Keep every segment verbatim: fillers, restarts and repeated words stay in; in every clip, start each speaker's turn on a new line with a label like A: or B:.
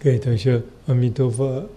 A: 各位同学，阿弥陀佛。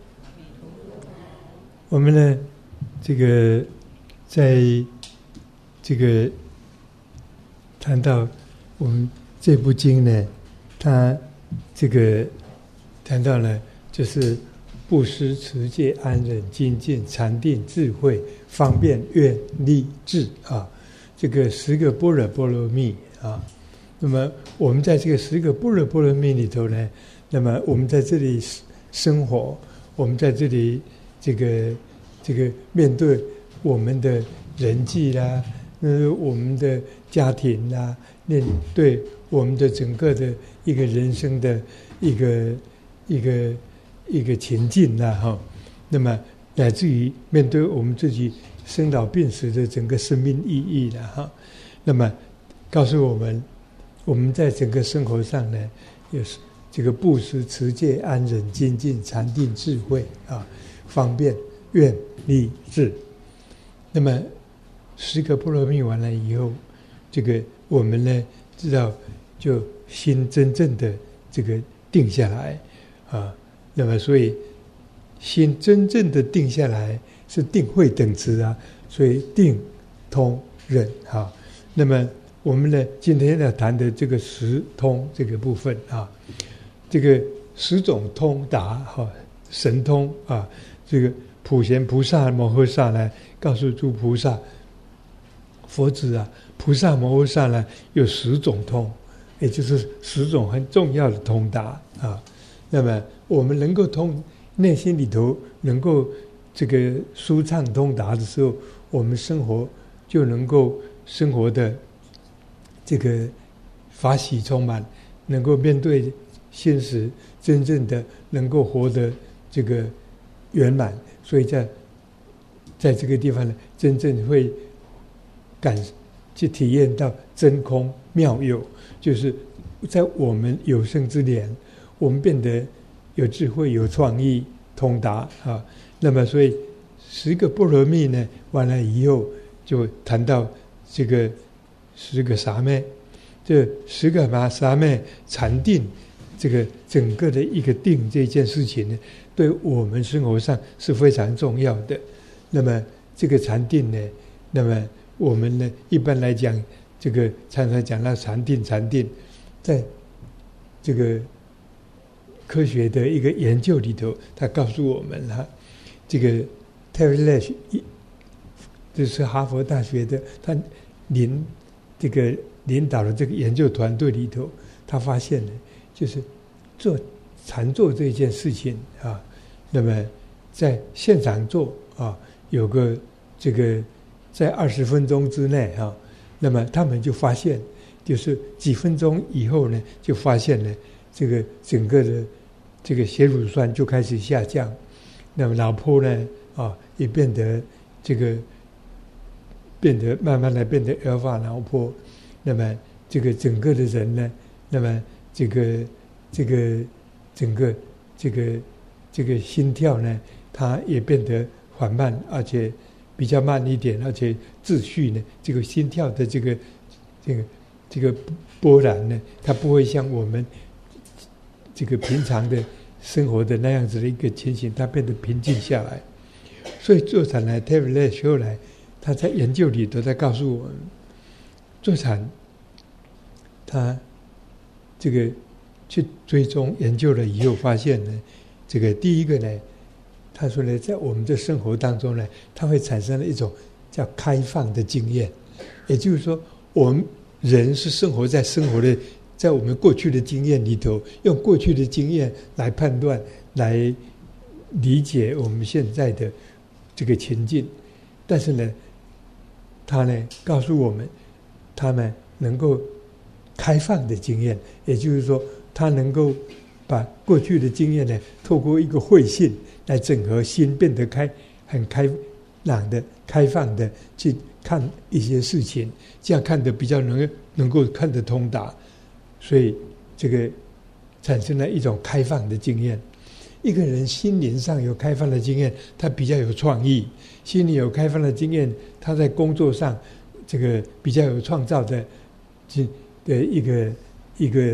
A: 我们呢，这个在这个谈到我们这部经呢，它这个谈到了就是布施、持戒、安忍、精进、禅定、智慧、方便、愿、力、智啊，这个十个般若波罗蜜啊。那么我们在这个十个般若波罗蜜里头呢，那么我们在这里生活，我们在这里这个这个面对我们的人际啦，呃，我们的家庭啦，面对我们的整个的一个人生的一个一个一个情境啦，哈，那么乃至于面对我们自己生老病死的整个生命意义啦，哈，那么告诉我们，我们在整个生活上呢，有这个布施、持戒、安忍、精进、禅定、智慧啊，方便、愿、力、智。那么十个波罗蜜完了以后，这个我们呢知道，就心真正的这个定下来啊。那么所以心真正的定下来是定慧等持啊，所以定、通、忍啊。那么我们呢今天要谈的这个十通这个部分啊。这个十种通达哈，神通啊，这个普贤菩萨摩诃萨呢，告诉诸菩萨、佛子啊，菩萨摩诃萨呢有十种通，也就是十种很重要的通达啊。那么我们能够通内心里头能够这个舒畅通达的时候，我们生活就能够生活的这个法喜充满，能够面对现实，真正的能够活得这个圆满，所以在在这个地方呢，真正会感去体验到真空妙有，就是在我们有生之年，我们变得有智慧、有创意、通达啊。那么，所以十个波罗蜜呢，完了以后就谈到这个十个傻妹，这十个嘛傻妹禅定。这个整个的一个定这件事情呢，对我们生活上是非常重要的。那么这个禅定呢，那么我们呢一般来讲，这个常常讲到禅定，禅定，在这个科学的一个研究里头，他告诉我们哈，这个 Terry Lash， 这是哈佛大学的，他领这个领导的这个研究团队里头，他发现呢。就是做禅坐这件事情啊，那么在现场做啊，有个这个在二十分钟之内啊，那么他们就发现，就是几分钟以后呢，就发现呢，这个整个的这个血乳酸就开始下降，那么脑波呢啊也变得这个变得慢慢的变得 alpha 脑波，那么这个整个的人呢，那么。这个这个整个这个这个心跳呢，它也变得缓慢，而且比较慢一点，而且秩序呢，这个心跳的这个这个这个波澜呢，它不会像我们这个平常的生活的那样子的一个情形，它变得平静下来。所以坐禅呢 Terry Lash 后来他在研究里头在告诉我们，坐禅他。这个去追踪研究了以后，发现呢，这个第一个呢，他说呢，在我们的生活当中呢，它会产生了一种叫开放的经验，也就是说，我们人是生活在生活的，在我们过去的经验里头，用过去的经验来判断、来理解我们现在的这个情境，但是呢，他呢告诉我们，他们能够。开放的经验，也就是说，他能够把过去的经验呢，透过一个慧性来整合心，变得开很开朗的、开放的去看一些事情，这样看得比较能能够看得通达，所以这个产生了一种开放的经验。一个人心灵上有开放的经验，他比较有创意；心里有开放的经验，他在工作上这个比较有创造的。的一个一个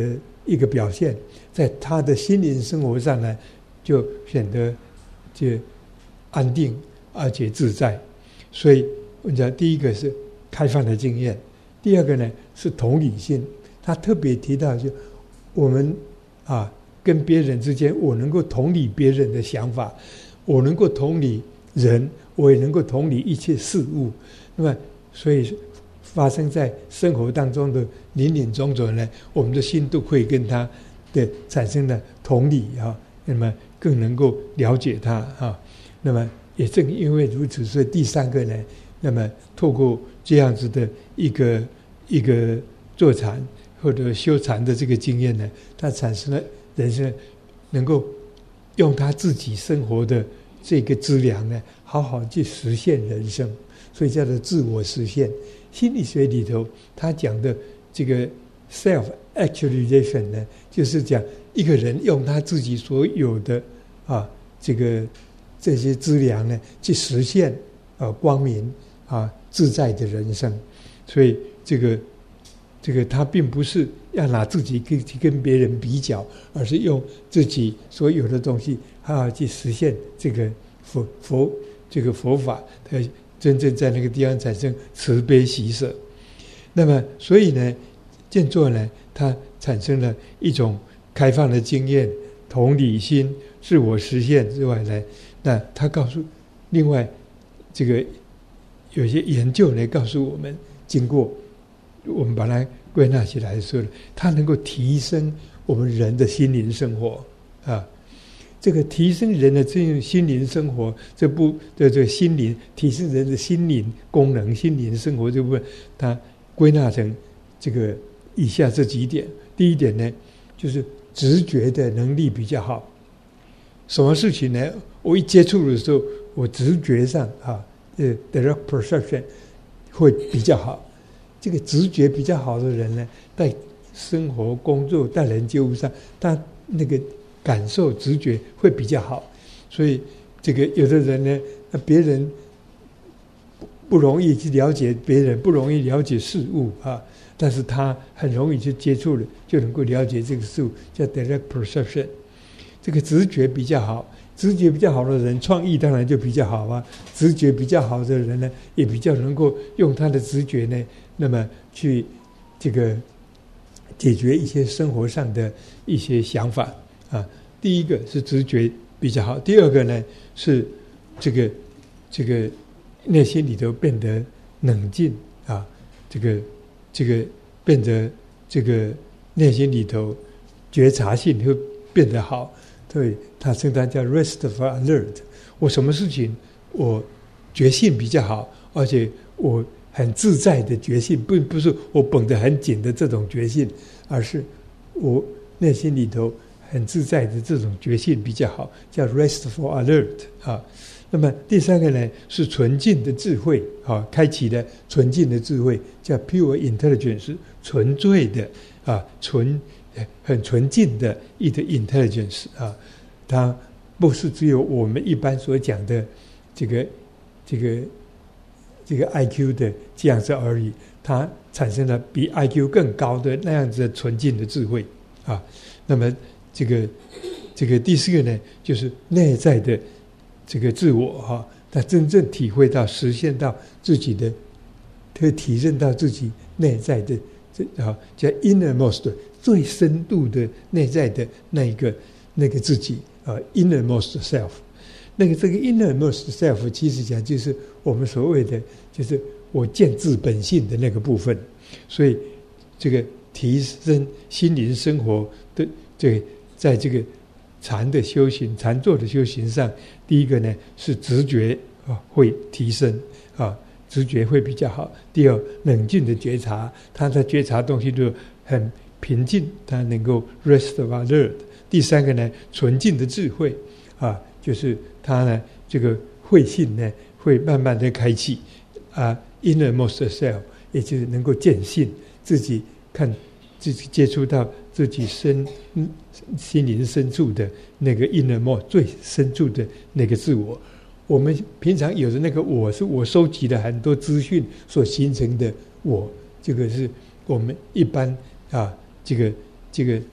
A: 一个表现，在他的心灵生活上呢，就显得就安定而且自在。所以我们讲，第一个是开放的经验，第二个呢是同理心。他特别提到，就我们啊跟别人之间，我能够同理别人的想法，我能够同理人，我也能够同理一切事物。那么，所以发生在生活当中的林林总总呢，我们的心都会跟他的产生了同理啊，那么更能够了解他啊。那么也正因为如此，所以第三个呢，那么透过这样子的一个一个坐禅或者修禅的这个经验呢，他产生了人生能够用他自己生活的这个资粮呢，好好去实现人生，所以叫做自我实现。心理学里头他讲的这个 self actualization 呢，就是讲一个人用他自己所有的啊这个这些资粮呢，去实现啊光明啊自在的人生。所以这个这个他并不是要拿自己跟跟别人比较，而是用自己所有的东西好好去实现这个佛佛这个佛法，他真正在那个地方产生慈悲喜舍。那么所以呢，静坐呢，它产生了一种开放的经验、同理心、自我实现之外呢，那他告诉另外这个有些研究呢告诉我们，经过我们把它归纳起来说，它能够提升我们人的心灵生活啊。这个提升人的这种心灵生活，这部的这个心灵提升人的心灵功能、心灵生活这部分，它归纳成这个以下这几点。第一点呢，就是直觉的能力比较好。什么事情呢？我一接触的时候，我直觉上啊，呃 ，direct perception 会比较好。这个直觉比较好的人呢，在生活、工作、待人接物上，他那个感受、直觉会比较好。所以，这个有的人呢，别人不容易去了解别人，不容易了解事物啊，但是他很容易去接触了，就能够了解这个事物，叫 direct perception。这个直觉比较好，直觉比较好的人，创意当然就比较好啊。直觉比较好的人呢，也比较能够用他的直觉呢，那么去这个解决一些生活上的一些想法啊。第一个是直觉比较好，第二个呢是这个这个内心里头变得冷静啊，这个这个变得这个内心里头觉察性会变得好。对，他称它叫 restful alert。我什么事情我觉性比较好，而且我很自在的觉性，并不是我绷得很紧的这种觉性，而是我内心里头很自在的这种觉性比较好，叫 restful alert 啊。那么第三个呢是纯净的智慧啊，开启了纯净的智慧，叫 pure intelligence， 纯粹的啊，纯很纯净的一个 intelligence 啊，它不是只有我们一般所讲的这个这个这个 I Q 的这样子而已，它产生了比 I Q 更高的那样子的纯净的智慧啊。那么这个这个第四个呢，就是内在的这个自我哈，他真正体会到、实现到自己的，可以体认到自己内在的这啊叫 innermost 最深度的内在的那一个那个自己啊 innermost self。那个这个 innermost self 其实讲就是我们所谓的就是我见自本性的那个部分。所以这个提升心灵生活的这个在这个禅的修行、禅坐的修行上，第一个呢是直觉啊会提升啊，直觉会比较好。第二，冷静的觉察，他在觉察东西就很平静，他能够 rest alert。第三个呢，纯净的智慧啊，就是他呢这个慧性呢会慢慢的开启啊 ，innermost self， 也就是能够见性，自己看自己接触到自己深心灵深处的那个 innermost 最深处的那个自我。我们平常有的那个我是我收集了很多资讯所形成的我，这个是我们一般啊这个这个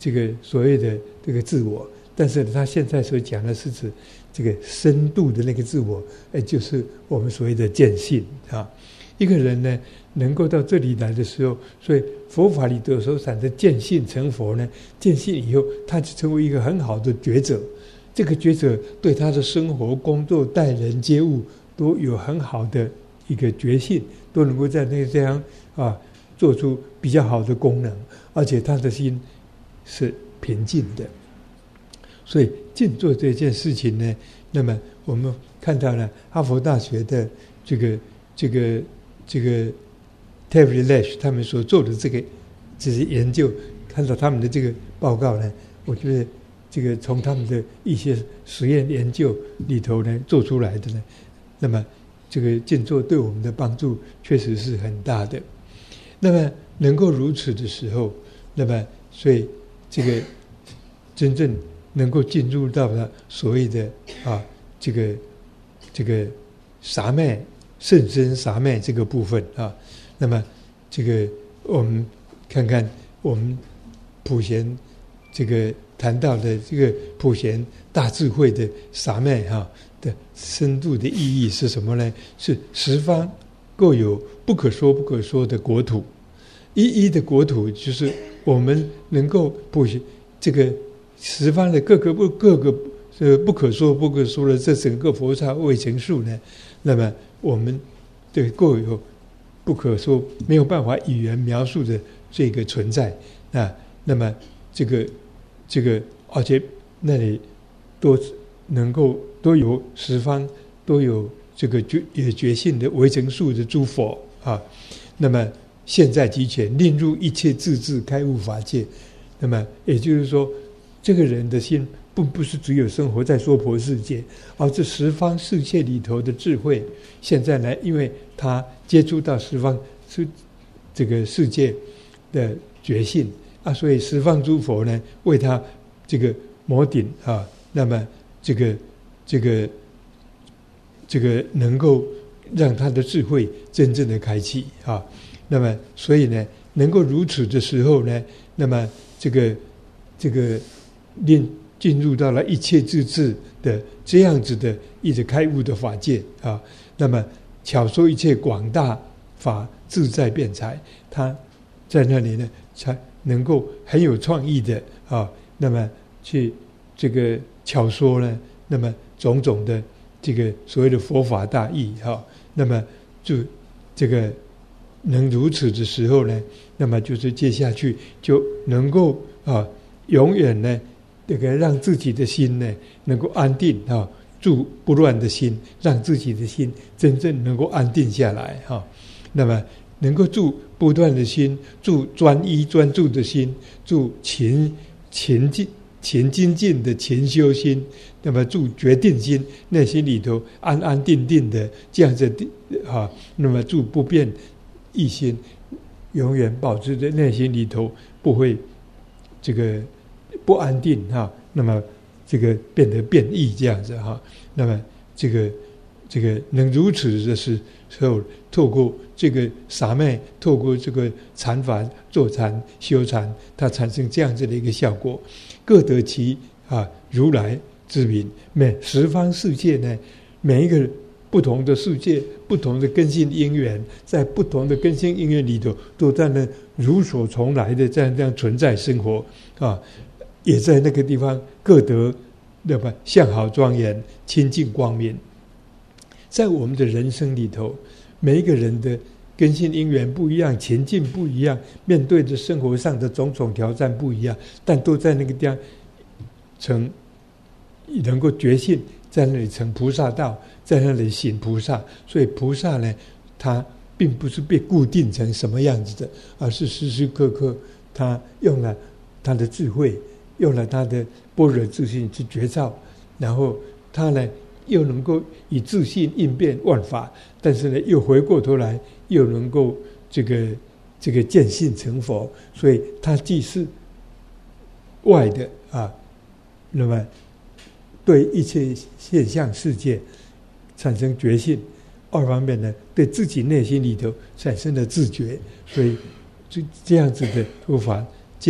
A: 这个所谓的这个自我，但是他现在所讲的是指这个深度的那个自我，哎，就是我们所谓的见性啊。一个人呢，能够到这里来的时候，所以佛法里头所产的见性成佛呢，见性以后，他就成为一个很好的觉者。这个觉者对他的生活、工作、待人接物都有很好的一个觉性，都能够在那这样啊做出比较好的功能，而且他的心是平静的。所以静坐这件事情呢，那么我们看到了哈佛大学的这个这个这个 Terry Lash 他们所做的这个这些研究，看到他们的这个报告呢，我觉得这个从他们的一些实验研究里头呢做出来的呢，那么这个静坐对我们的帮助确实是很大的。那么能够如此的时候，那么所以这个真正能够进入到了所谓的啊这个这个萨脉甚深萨脉这个部分啊，那么这个我们看看我们普贤这个谈到的这个普贤大智慧的萨脉哈的深度的意义是什么呢？是十方各有不可说不可说的国土，一一的国土就是我们能够普贤这个十方的各个不各个呃不可说不可说的这整个佛刹未成数呢，那么我们对各有不可说没有办法语言描述的这个存在啊，那么这个这个而且那里都能够都有十方都有这个觉也觉性的微成数的诸佛啊，那么现在即前令入一切自治开悟法界，那么也就是说，这个人的心不不是只有生活在娑婆世界，而这十方世界里头的智慧，现在呢，因为他接触到十方是这个世界的觉性啊，所以十方诸佛呢为他这个摩顶啊，那么这个这个这个能够让他的智慧真正的开启啊，那么所以呢，能够如此的时候呢，那么这个这个令进入到了一切自治的这样子的一直开悟的法界啊，那么巧说一切广大法自在辩才，他在那里呢才能够很有创意的啊，那么去这个巧说呢，那么种种的这个所谓的佛法大义哈、啊，那么就这个能如此的时候呢，那么就是接下去就能够啊，永远呢，这个让自己的心呢能够安定啊，住不乱的心，让自己的心真正能够安定下来哈、啊。那么能够住不断的心，住专一专注的心，住勤勤进勤精进的勤修心，那么住决定心，内心里头安安定定的这样子啊，那么住不变一心，永远保持在内心里头不会这个不安定哈、啊，那么这个变得变异这样子哈、啊，那么这个这个能如此的时候，透过这个萨脉，透过这个禅法坐禅修禅，它产生这样子的一个效果，各得其啊如来之名。每十方世界呢，每一个不同的世界，不同的根性因缘，在不同的根性因缘里头，都在那如所从来的这样这样存在生活啊，也在那个地方各得对吧？相好庄严，清净光明。在我们的人生里头，每一个人的根性因缘不一样，前进不一样，面对着生活上的种种挑战不一样，但都在那个地方成能够觉性，在那里成菩萨道，在那里行菩萨。所以菩萨呢，他并不是被固定成什么样子的，而是时时刻刻他用了他的智慧，用了他的般若自信去觉照，然后他呢又能够以自信应变万法，但是呢又回过头来又能够这个这个见性成佛，所以他既是外的啊，那么对一切现象世界产生觉性，二方面呢对自己内心里头产生了自觉，所以这这样子的说法，这样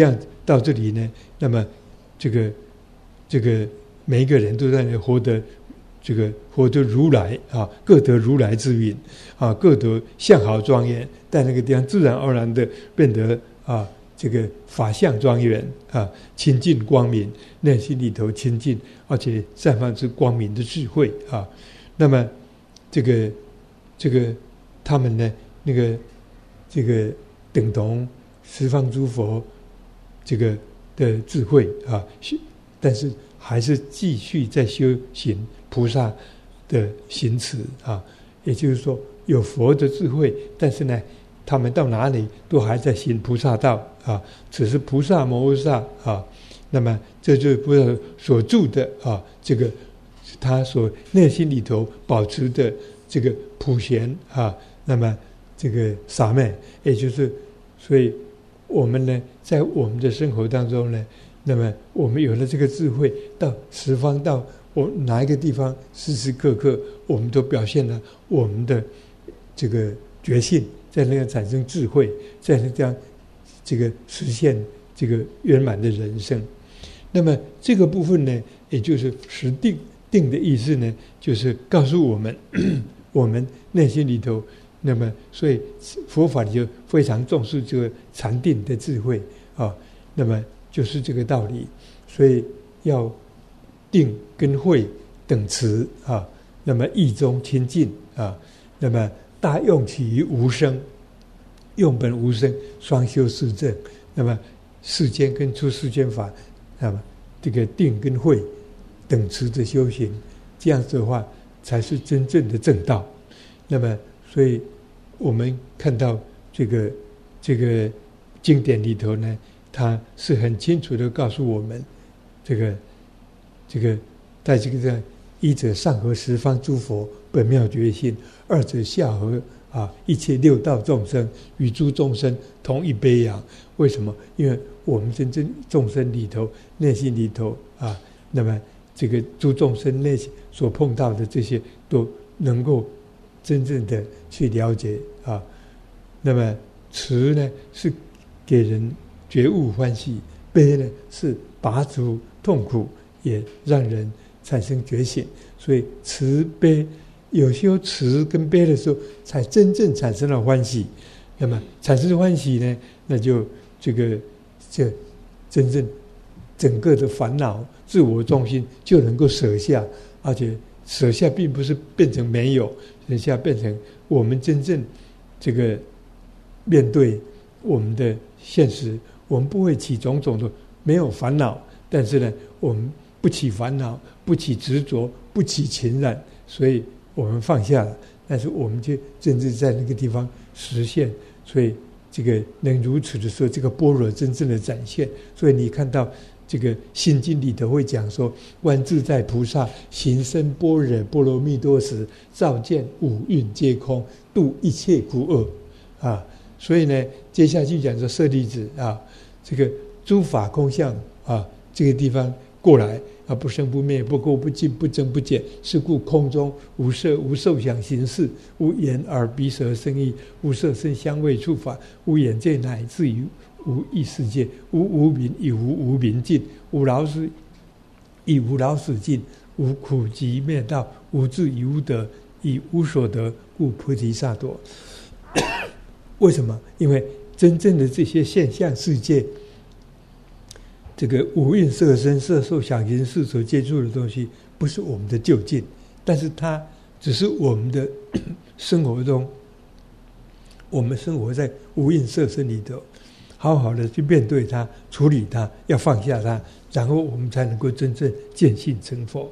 A: 到这里呢，那么这个这个每一个人都在那活得这个活得如来啊，各得如来之允啊，各得相好庄严，在那个地方自然而然的变得啊，这个法相庄严啊，清净光明，内心里头清净，而且散发出光明的智慧啊。那么这个这个他们呢，那个这个等同十方诸佛这个的智慧啊，但是还是继续在修行菩萨的行持啊，也就是说有佛的智慧，但是呢，他们到哪里都还在行菩萨道啊，只是菩萨摩诃萨啊。那么这就是菩萨所住的啊，这个他所内心里头保持的这个普贤啊，那么这个萨昧，也就是所以我们呢，在我们的生活当中呢，那么我们有了这个智慧，到十方到我哪一个地方，时时刻刻我们都表现了我们的这个觉性，在那个产生智慧，在那这样这个实现这个圆满的人生。那么这个部分呢，也就是实定定的意思呢，就是告诉我们我们内心里头，那么所以佛法里就非常重视这个禅定的智慧啊，那么就是这个道理，所以要定跟慧等持啊，那么意中清净啊，那么大用起于无生，用本无生，双修四正，那么世间跟出世间法，那么这个定跟慧等持的修行，这样子的话才是真正的正道。那么所以我们看到这个这个经典里头呢，它是很清楚的告诉我们，这个这个在这个一者上合十方诸佛本妙觉性，二者下合啊一切六道众生，与诸众生同一悲仰。为什么？因为我们真正众生里头内心里头啊，那么这个诸众生内心所碰到的这些都能够真正的去了解啊。那么慈呢是给人觉悟欢喜，悲呢是拔除痛苦，也让人产生觉醒。所以慈悲有修慈跟悲的时候，才真正产生了欢喜。那么产生了欢喜呢，那就这个这真正整个的烦恼自我中心就能够舍下，而且舍下并不是变成没有，舍下变成我们真正这个面对我们的现实，我们不会起种种的没有烦恼，但是呢，我们不起烦恼，不起执着，不起情染，所以我们放下了，但是我们就真正在那个地方实现，所以这个能如此的时候，这个般若真正的展现。所以你看到这个心经里头会讲说，观自在菩萨行深般若波罗蜜多时，照见五蕴皆空，度一切苦厄啊。所以呢，接下去讲说舍利子啊，这个诸法空相啊，这个地方过来啊，不生不灭，不垢不净，不增不减，是故空中无色无受想行识，无眼耳鼻舌身意，无色声香味触法，无眼界，乃至于无异世界，无无明亦无无明尽，无老死亦无老死尽，无苦集灭道，无智亦无得，亦无所得，故菩提萨埵。为什么？因为真正的这些现象世界，这个五蕴色身色受想行识所接触的东西，不是我们的究竟，但是它只是我们的生活中，我们生活在五蕴色身里头，好好的去面对它，处理它，要放下它，然后我们才能够真正见性成佛。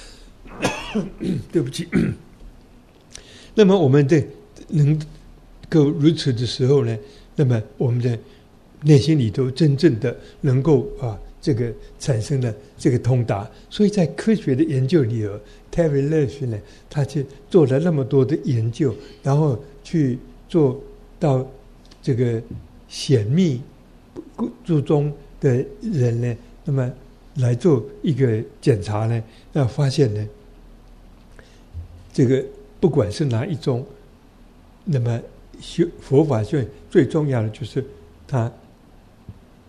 A: 对不起。那么我们的能够如此的时候呢，那么我们的内心里头真正的能够啊，这个产生了这个通达。所以在科学的研究里头 Terry Lesh 呢，他去做了那么多的研究，然后去做到这个显密注中的人呢，那么来做一个检查呢，那发现呢，这个不管是哪一种，那么修佛法最最重要的就是它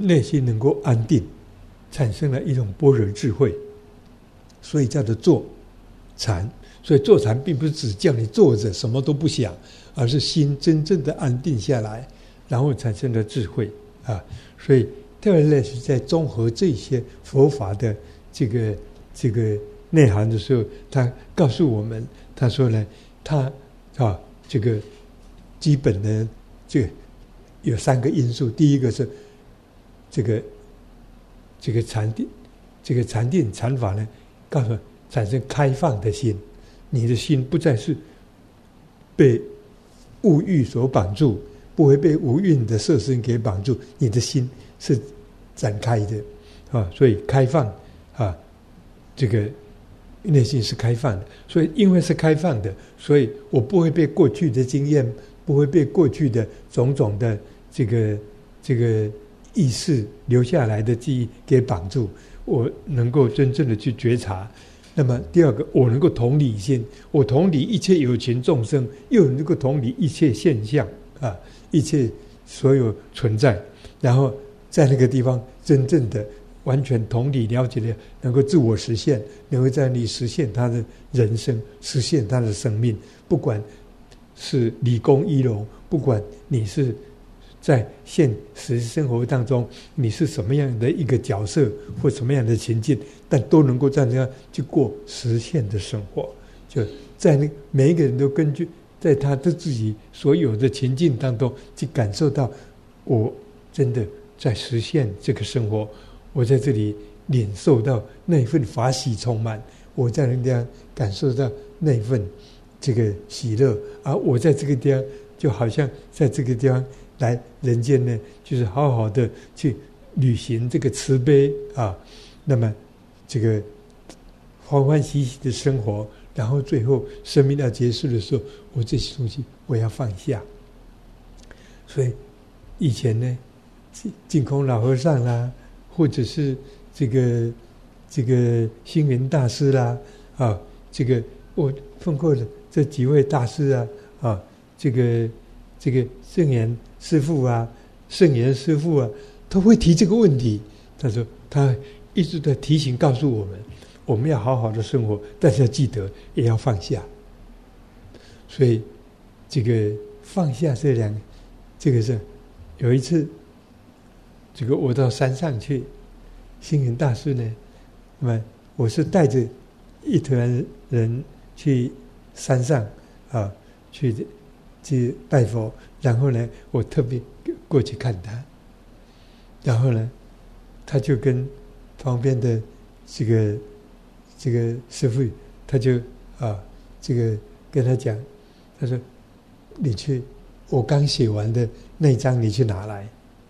A: 内心能够安定，产生了一种般若智慧，所以叫做坐禅。所以坐禅并不是只叫你坐着什么都不想，而是心真正的安定下来，然后产生了智慧啊。所以特别是在综合这些佛法的这个这个内涵的时候，他告诉我们，他说呢，他啊这个基本的这个有三个因素，第一个是这个这个禅定，这个禅定禅法呢，告诉产生开放的心，你的心不再是被物欲所绑住，不会被无蕴的色身给绑住，你的心是展开的啊，所以开放啊，这个内心是开放的，所以因为是开放的，所以我不会被过去的经验，不会被过去的种种的这个这个意识留下来的记忆给绑住，我能够真正的去觉察。那么第二个，我能够同理心，我同理一切有情众生，又能够同理一切现象啊，一切所有存在，然后在那个地方真正的完全同理了解的，能够自我实现，能够在你实现他的人生，实现他的生命，不管是理工一龙，不管你是在现实生活当中你是什么样的一个角色或什么样的情境，但都能够这样去过实现的生活，就在那每一个人都根据在他的自己所有的情境当中去感受到，我真的在实现这个生活，我在这里领受到那份法喜充满，我在那地方感受到那份这个喜乐，而我在这个地方就好像在这个地方来人间呢，就是好好的去履行这个慈悲啊，那么这个欢欢喜喜的生活，然后最后生命要结束的时候，我这些东西我要放下。所以以前呢，净空老和尚啦，或者是这个这个星云大师啦，啊，这个我奉过的这几位大师啊，啊，这个这个圣严师父啊，圣严师父啊，都会提这个问题。他说他一直在提醒告诉我们，我们要好好的生活，但是要记得也要放下。所以这个放下这两个，这个是有一次，这个我到山上去，星云大师呢，那么我是带着一团人去山上啊，去去拜佛，然后呢，我特别过去看他，然后呢，他就跟旁边的这个这个师父，他就啊，这个跟他讲，他说：“你去，我刚写完的那一张，你去拿来。”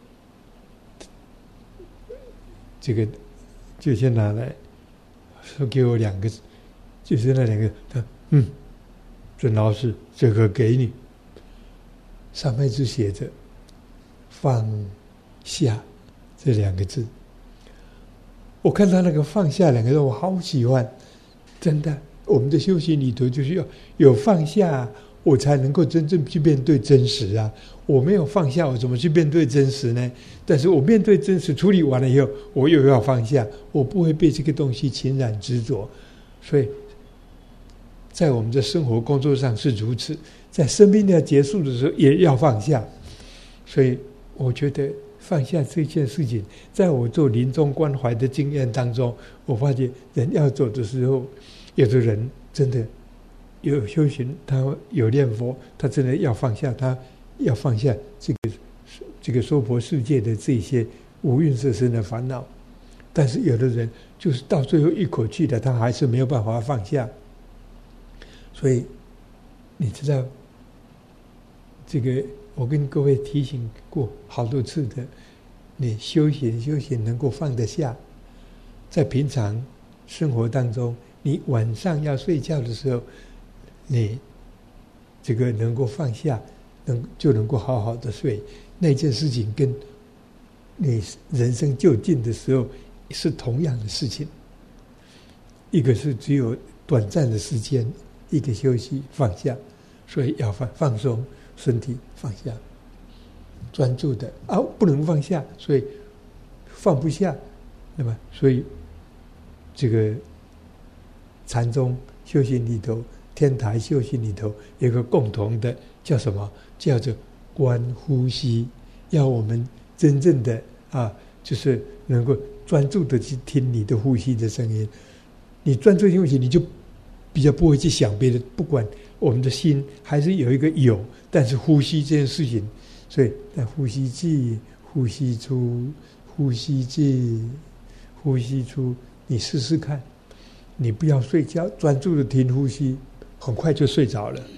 A: 这个就先拿来，说给我两个，就是那两个，他嗯，准老师，这个给你。上面就写着“放下”这两个字。我看到那个“放下”两个字，我好喜欢。真的，我们的修行里头就是要有放下，我才能够真正去面对真实啊！我没有放下，我怎么去面对真实呢？但是我面对真实处理完了以后，我又要放下，我不会被这个东西侵染执着。所以在我们的生活工作上是如此，在生命要结束的时候也要放下。所以我觉得放下这件事情，在我做临终关怀的经验当中，我发觉人要走的时候，有的人真的有修行，他有念佛，他真的要放下，他要放下这个这个娑婆世界的这些无蕴色身的烦恼。但是有的人就是到最后一口气的，他还是没有办法放下。所以你知道，这个我跟各位提醒过好多次的，你修行修行能够放得下，在平常生活当中，你晚上要睡觉的时候，你这个能够放下，能就能够好好的睡。那件事情跟你人生就近的时候是同样的事情，一个是只有短暂的时间，一个休息放下，所以要放放松身体，放下，专注的啊，不能放下，所以放不下，那么所以这个禅宗修行里头，天台修行里头有一个共同的叫什么？叫做观呼吸，要我们真正的啊，就是能够专注的去听你的呼吸的声音。你专注呼吸，你就比较不会去想别的。不管我们的心还是有一个有，但是呼吸这件事情，所以在呼吸进，呼吸出，呼吸进，呼吸出，你试试看。你不要睡觉，专注的听呼吸，很快就睡着了。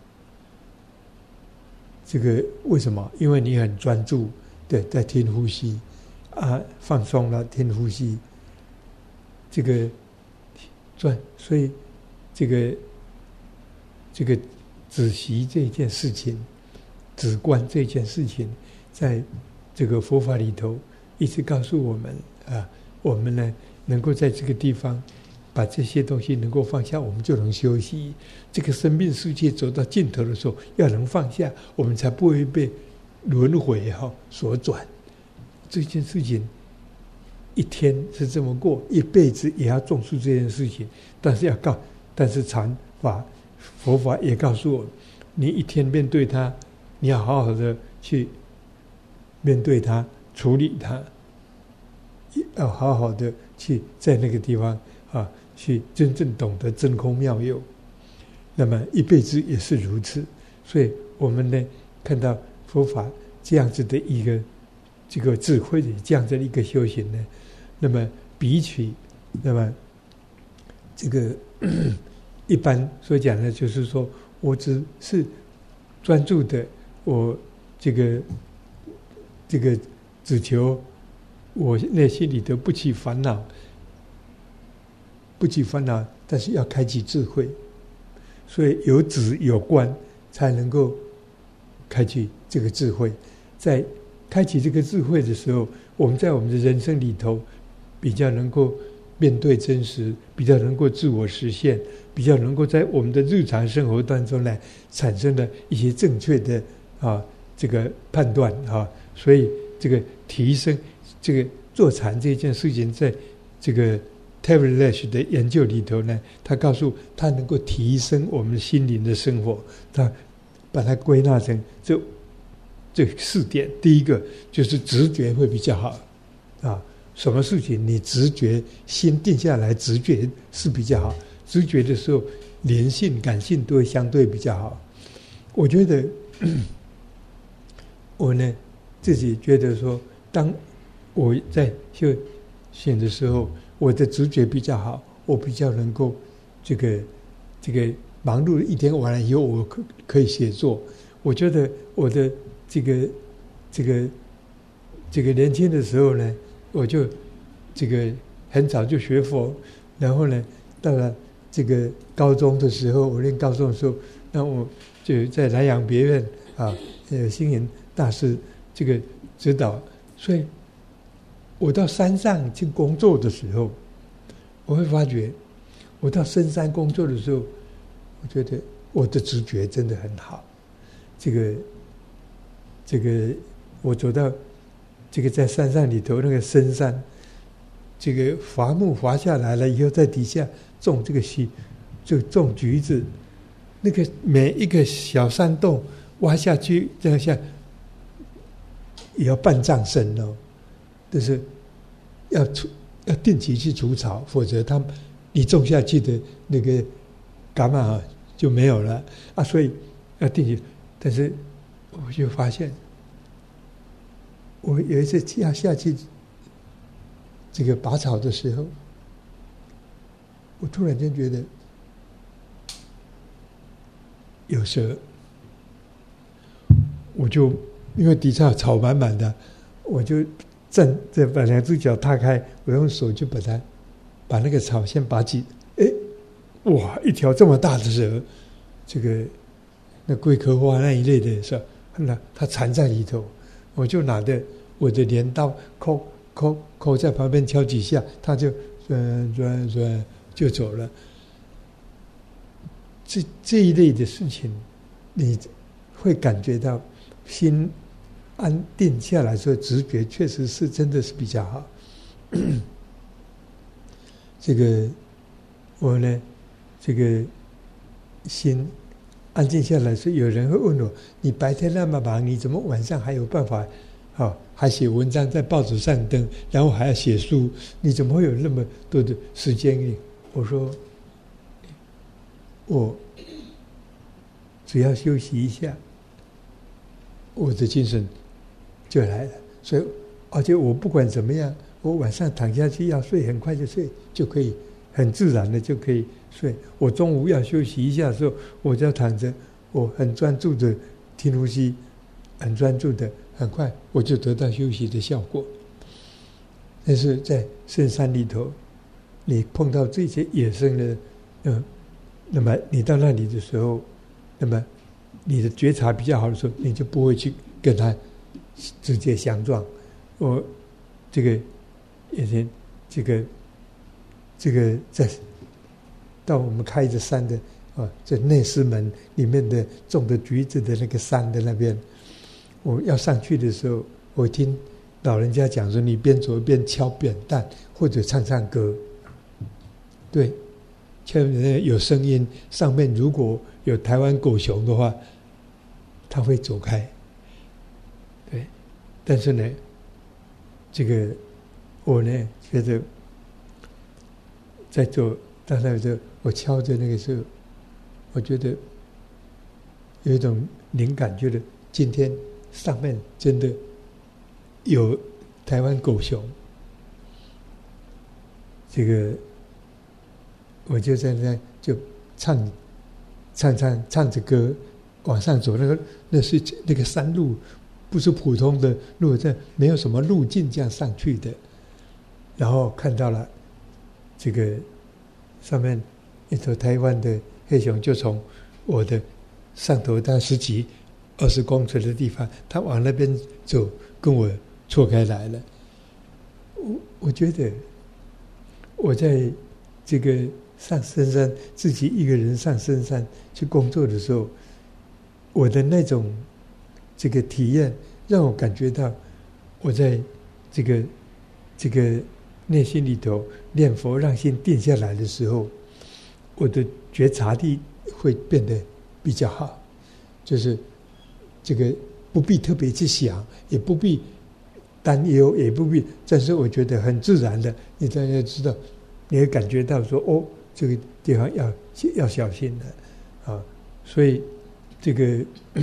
A: 这个为什么？因为你很专注的在听呼吸啊，放松了听呼吸。这个专，所以这个这个止息这件事情，止观这件事情，在这个佛法里头一直告诉我们啊，我们呢能够在这个地方。把这些东西能够放下，我们就能休息。这个生命世界走到尽头的时候，要能放下，我们才不会被轮回哈所转。这件事情一天是这么过，一辈子也要重视这件事情。但是要告，但是禅法、佛法也告诉我，你一天面对它，你要好好的去面对它，处理它，要好好的去在那个地方啊。去真正懂得真空妙有，那么一辈子也是如此。所以我们呢，看到佛法这样子的一个这个智慧的这样子的一个修行呢，那么比起那么这个一般所讲的，就是说我只是专注的，我这个这个只求我内心里头不起烦恼。不起烦恼，但是要开启智慧，所以有止有观，才能够开启这个智慧。在开启这个智慧的时候，我们在我们的人生里头，比较能够面对真实，比较能够自我实现，比较能够在我们的日常生活当中呢，产生了一些正确的啊这个判断啊。所以这个提升这个坐禅这件事情，在这个Terry Lash 的研究里头呢，他告诉他能够提升我们心灵的生活，他把它归纳成这这四点。第一个就是直觉会比较好啊，什么事情你直觉心定下来，直觉是比较好。直觉的时候，灵性、感性都会相对比较好。我觉得我呢自己觉得说，当我在修行的时候。我的直觉比较好，我比较能够这个这个忙碌一天完了以后，我可可以写作。我觉得我的这个这个这个年轻的时候呢，我就这个很早就学佛，然后呢，到了这个高中的时候，我念高中的时候，那我就在南洋别院啊，呃，星云大师这个指导，所以。我到山上去工作的时候，我会发觉，我到深山工作的时候，我觉得我的直觉真的很好。这个，这个，我走到这个在山上里头那个深山，这个伐木伐下来了以后，在底下种这个西，就种橘子，那个每一个小山洞挖下去，这样下也要半丈深哦。就是要除要定期去除草，否则它你种下去的那个伽马就没有了啊！所以要定期。但是我就发现，我有一次要下去这个拔草的时候，我突然间觉得有蛇，我就因为底下草满满的，我就。站着把两只脚踏开，我用手就把它把那个草先拔起，哎，哇，一条这么大的蛇，这个那龟壳花那一类的是吧？那它缠在里头，我就拿着我的镰刀抠抠抠在旁边敲几下，它就转转转就走了。这这一类的事情，你会感觉到心安定下来之后，直觉确实是真的是比较好。这个我呢，这个心安静下来时，有人会问我：你白天那么忙，你怎么晚上还有办法？哦，还写文章在报纸上登，然后还要写书，你怎么会有那么多的时间呢？我说，我只要休息一下，我的精神就来了。所以，而且我不管怎么样，我晚上躺下去要睡，很快就睡，就可以很自然的就可以睡。我中午要休息一下的时候，我就要躺着，我很专注的听呼吸，很专注的。很快我就得到休息的效果。但是在深山里头，你碰到这些野生的，嗯，那么你到那里的时候，那么你的觉察比较好的时候，你就不会去跟他直接相撞。我这个以前这个这个在到我们开着山的啊，在内师门里面的种的橘子的那个山的那边。我要上去的时候，我听老人家讲说，你边走边敲扁担或者唱唱歌。对，敲有声音，上面如果有台湾狗熊的话，它会走开。对，但是呢，这个我呢觉得在走到那时候，我敲着那个时候，我觉得有一种灵感，觉得今天上面真的有台湾狗熊。这个我就在那就唱唱唱唱着歌往上走，那个那是那个山路，不是普通的路，这没有什么路径这样上去的。然后看到了这个上面一头台湾的黑熊，就从我的上头到十几二十公尺的地方，它往那边走，跟我错开来了。我我觉得我在这个上深山，自己一个人上深山去工作的时候，我的那种这个体验，让我感觉到我在这个这个内心里头念佛，让心定下来的时候，我的觉察力会变得比较好，就是这个不必特别去想，也不必担忧，也不必，但是我觉得很自然的，你大家知道，你会感觉到说，哦，这个地方要要小心的啊，所以这个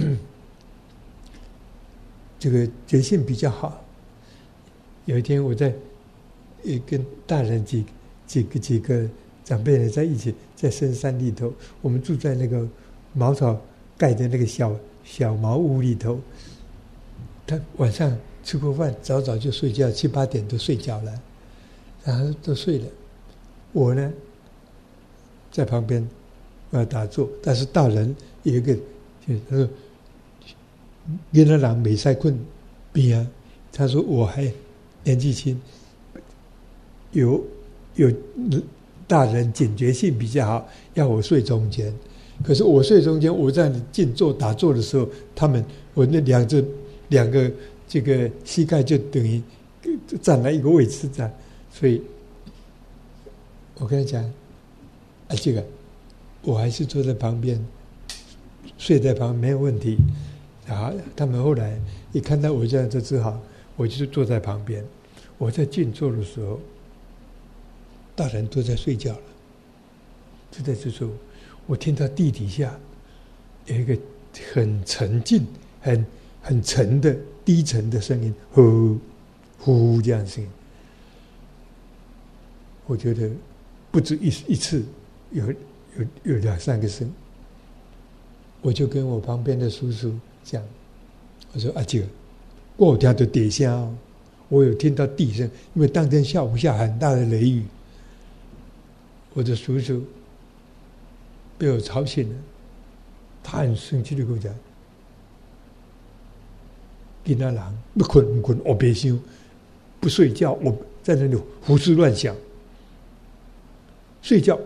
A: 这个觉性比较好。有一天我在也跟大人几几个几个长辈人在一起，在深山里头，我们住在那个茅草盖的那个小小茅屋里头。他晚上吃过饭，早早就睡觉，七八点都睡觉了，然后都睡了。我呢，在旁边我要打坐，但是大人有一个，他说：“跟那人没晒困，边啊。”他说我还年纪轻，有有大人警觉性比较好，要我睡中间。可是我睡中间，我在静坐打坐的时候，他们我那两只两个这个膝盖就等于占了一个位置在，所以我跟他讲，啊，这个我还是坐在旁边，睡在旁边没有问题。啊，他们后来一看到我这样，就只好我就是坐在旁边。我在静坐的时候，大人都在睡觉了，就在这时候，我听到地底下有一个很沉静、很很沉的低沉的声音，呼呼这样声音。我觉得不止一一次，有有有两三个声。我就跟我旁边的叔叔讲，我说：“阿姐，我有听到地声哦，我有听到地声，因为当天下午下很大的雷雨。”我的叔叔被我吵醒了，他很生气的跟我讲：“囡仔人不困不困，我别想，不睡觉，我在那里胡思乱想，睡觉。”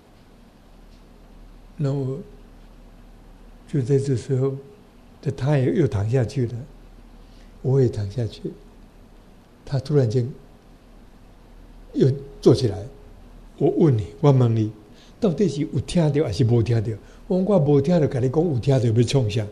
A: 那我就在这时候，他也又躺下去了。 我也躺下去。他突然间又坐起来，我问你，我问你，到底是有听到还是没听到？我说我没听到，跟你讲有听到要创啥？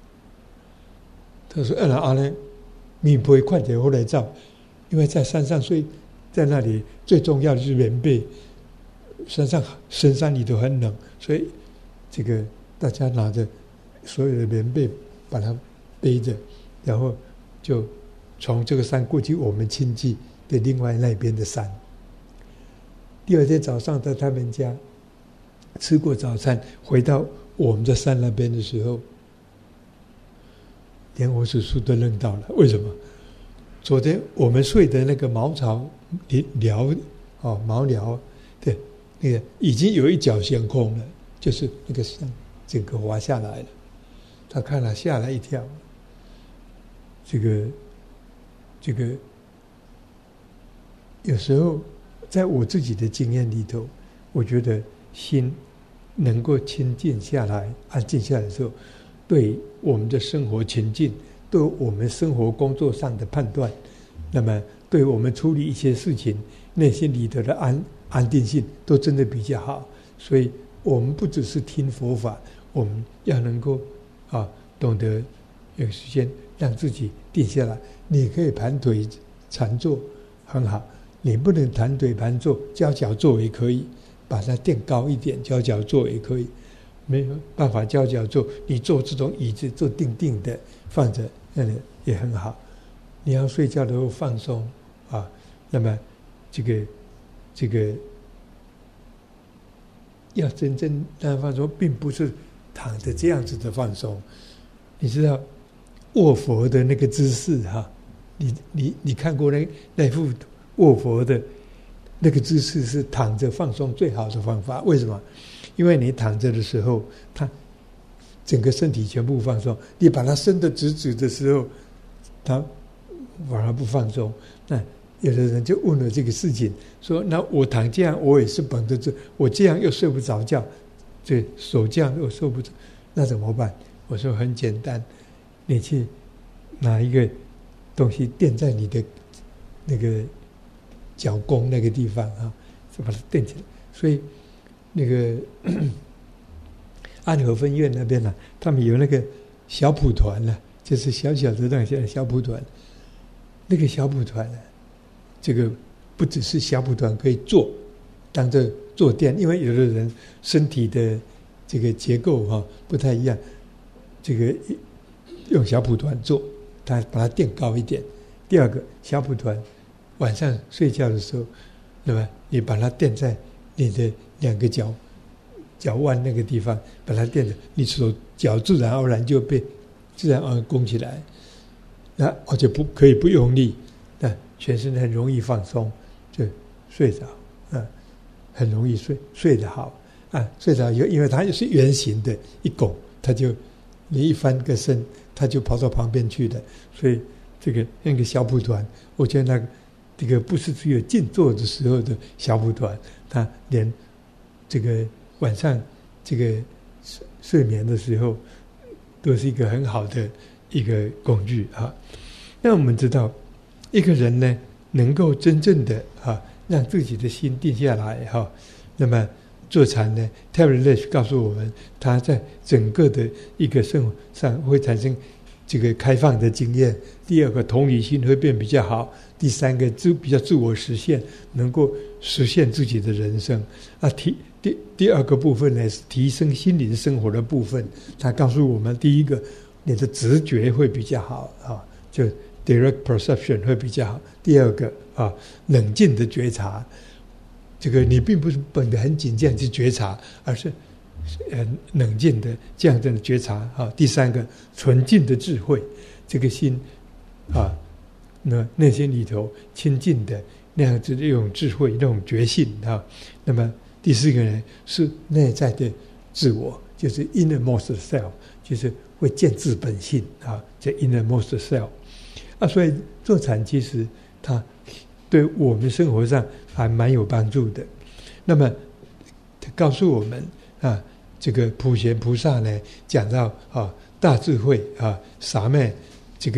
A: 他说：“嗯啊呢，棉被快点回来照，因为在山上睡，在那里最重要的是棉被，山上深山里头很冷，所以这个大家拿着所有的棉被把它背着，然后就从这个山过去我们亲戚的另外那边的山。第二天早上在他们家吃过早餐，回到我们的山那边的时候，连我叔叔都愣到了。为什么？昨天我们睡的那个茅草寮哦，茅寮，对，那个已经有一角悬空了，就是那个山整个滑下来了。他看了吓了一跳。这个这个有时候在我自己的经验里头，我觉得心能够清静下来、安静下来的时候，对我们的生活情境，对我们生活工作上的判断，那么对我们处理一些事情内心里头的安安定性都真的比较好。所以我们不只是听佛法，我们要能够啊懂得有时间让自己定下来。你可以盘腿禅坐很好，你不能盘腿盘坐，交脚坐也可以，把它垫高一点，交脚坐也可以。没有办法交脚坐，你坐这种椅子坐定定的放着，那里也很好。你要睡觉的时候放松啊，那么这个这个要真正让它放松，并不是躺着这样子的放松。你知道卧佛的那个姿势哈、啊，你你你看过那那副卧佛的那个姿势是躺着放松最好的方法。为什么？因为你躺着的时候，他整个身体全部放松。你把它伸得直直的时候，他反而不放松。那有的人就问了这个事情，说：“那我躺这样，我也是绷得住，我这样又睡不着觉，这手这样又睡不着，那怎么办？”我说：“很简单，你去拿一个东西垫在你的那个脚弓那个地方啊，就把它垫起来。”所以那个安和分院那边呢、啊，他们有那个小蒲团呢、啊，就是小小的那些小蒲团。那个小蒲团呢、啊，这个不只是小蒲团可以坐，当做坐垫，因为有的人身体的这个结构哈、啊、不太一样，这个用小蒲团坐，他把它垫高一点。第二个小蒲团，晚上睡觉的时候，那么你把它垫在你的两个脚脚腕那个地方，把它垫着，你手脚自然而然就被自然而然弓起来，那而且不可以不用力，那全身很容易放松，就睡着啊，很容易睡，睡得好啊，睡着以后，因为它是圆形的，一拱它就你一翻个身，它就跑到旁边去的，所以这个那个小蒲团，我觉得那个这个不是只有静坐的时候的小蒲团，它连这个晚上这个睡眠的时候，都是一个很好的一个工具啊。那我们知道，一个人呢，能够真正的啊，让自己的心定下来哈、啊，那么坐禅呢 ，Terry Lesh 告诉我们，他在整个的一个生活上会产生这个开放的经验。第二个，同理心会变比较好。第三个，自比较自我实现，能够实现自己的人生啊。提第第二个部分呢，是提升心灵生活的部分。他告诉我们，第一个，你的直觉会比较好啊，就 direct perception 会比较好。第二个啊，冷静的觉察，这个你并不是绷得很紧这样去觉察，而是呃冷静的这样的觉察啊。第三个，纯净的智慧，这个心啊。那内心里头清净的那样子的一种智慧，那种觉性啊。那么第四个呢，是内在的自我，就是 innermost self， 就是会见自本性啊，这 innermost self 啊。所以坐禅其实它对我们生活上还蛮有帮助的。那么他告诉我们啊，这个普贤菩萨呢讲到啊大智慧啊，萨妹这个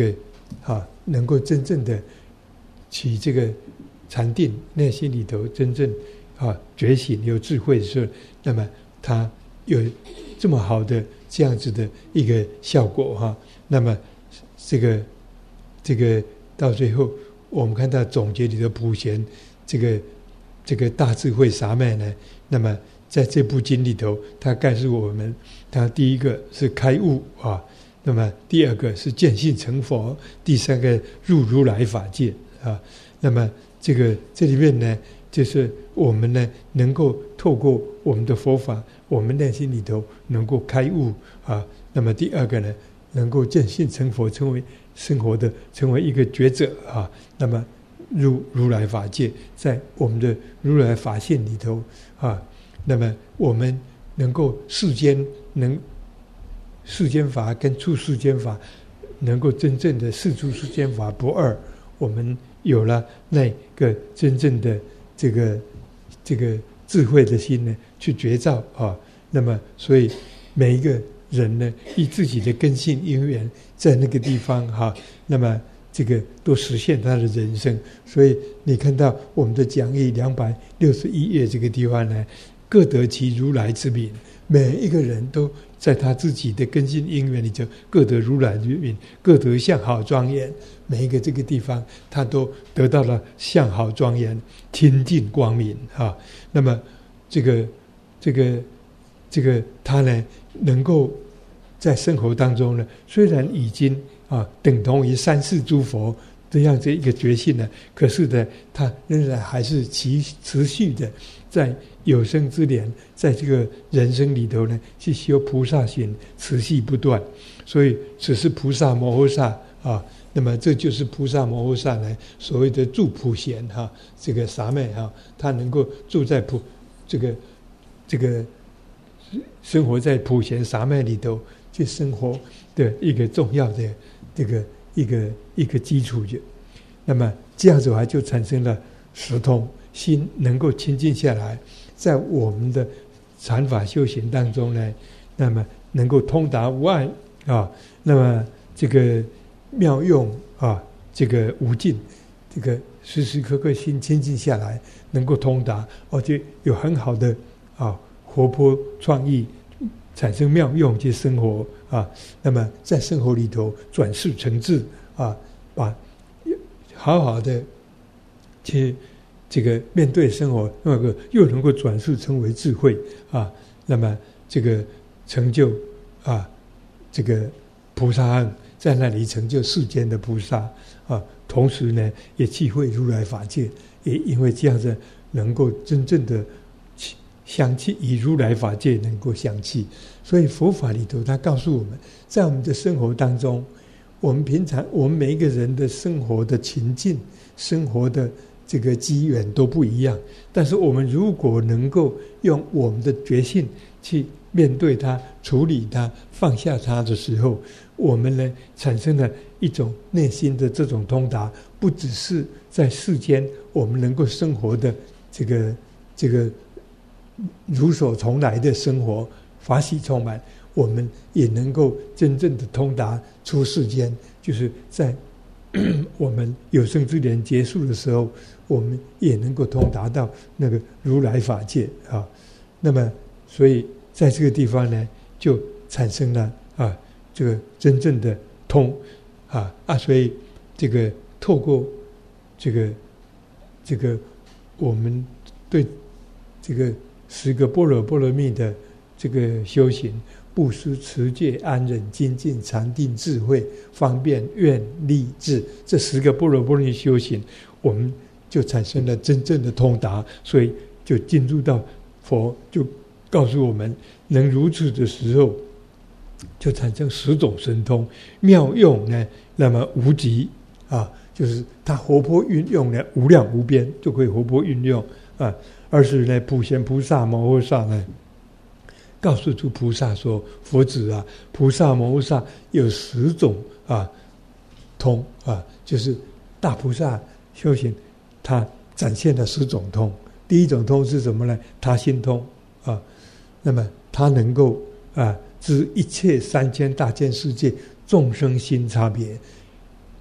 A: 啊，能够真正的起这个禅定，内心里头真正啊觉醒有智慧的时候，那么他有这么好的这样子的一个效果哈、啊。那么这个这个到最后，我们看到总结里的普贤这个这个大智慧萨脉呢，那么在这部经里头，他告诉我们，他第一个是开悟啊。那么第二个是见性成佛，第三个入如来法界啊。那么这个这里面呢，就是我们呢能够透过我们的佛法，我们内心里头能够开悟啊。那么第二个呢，能够见性成佛，成为生活的成为一个觉者啊。那么入如来法界，在我们的如来法性里头啊，那么我们能够世间能。世间法跟出世间法能够真正的世出世间法不二，我们有了那个真正的这个这个智慧的心呢，去觉照啊。那么，所以每一个人呢，以自己的根性因缘，在那个地方哈、啊，那么这个都实现他的人生。所以你看到我们的讲义两百六十一页这个地方呢，各得其如来之名，每一个人都。在他自己的根性因缘里头，各得如来之名，各得相好庄严。每一个这个地方，他都得到了相好庄严、清净光明啊。那么，这个、这个、这个，他呢，能够在生活当中呢，虽然已经啊等同于三世诸佛这样子一个觉性呢，可是呢，他仍然还是持持续的在。有生之年，在这个人生里头呢，去修菩萨行，持续不断。所以，此是菩萨摩诃萨啊。那么，这就是菩萨摩诃萨呢，所谓的住普贤哈、啊，这个萨脉哈，他能够住在普这个这个生活在普贤萨脉里头去生活的一个重要的这个一个一个基础就。那么这样子的话，就产生了十通，心能够清净下来。在我们的禅法修行当中呢，那么能够通达无碍啊，那么这个妙用啊，这个无尽，这个时时刻刻心清净下来，能够通达，而且有很好的啊活泼创意，产生妙用去生活啊。那么在生活里头转世成智啊，把好好的去。这个面对生活，那个又能够转世成为智慧啊，那么这个成就啊，这个菩萨行在那里成就世间的菩萨啊，同时呢也契会如来法界，也因为这样子能够真正的相契，以如来法界能够相契。所以佛法里头，他告诉我们，在我们的生活当中，我们平常我们每一个人的生活的情境，生活的。这个机缘都不一样，但是我们如果能够用我们的觉性去面对它、处理它、放下它的时候，我们呢产生了一种内心的这种通达，不只是在世间我们能够生活的这个这个如所从来的生活，法喜充满，我们也能够真正的通达出世间，就是在我们有生之年结束的时候，我们也能够通达到那个如来法界啊。那么，所以在这个地方呢，就产生了啊，这个真正的通啊啊，所以这个透过这个这个我们对这个十个般若波罗蜜的这个修行。布施、持戒、安忍、精进、禅定、智慧、方便、愿、力、智，这十个般若波罗蜜修行，我们就产生了真正的通达，所以就进入到佛就告诉我们，能如此的时候，就产生十种神通妙用呢，那么无极啊，就是它活泼运用呢，无量无边，就可以活泼运用啊。二是呢，普贤菩萨摩诃萨呢。告诉诸菩萨说：“佛子啊，菩萨摩诃萨有十种啊通啊，就是大菩萨修行，他展现了十种通。第一种通是什么呢？他心通啊，那么他能够啊知一切三千大千世界众生心差别，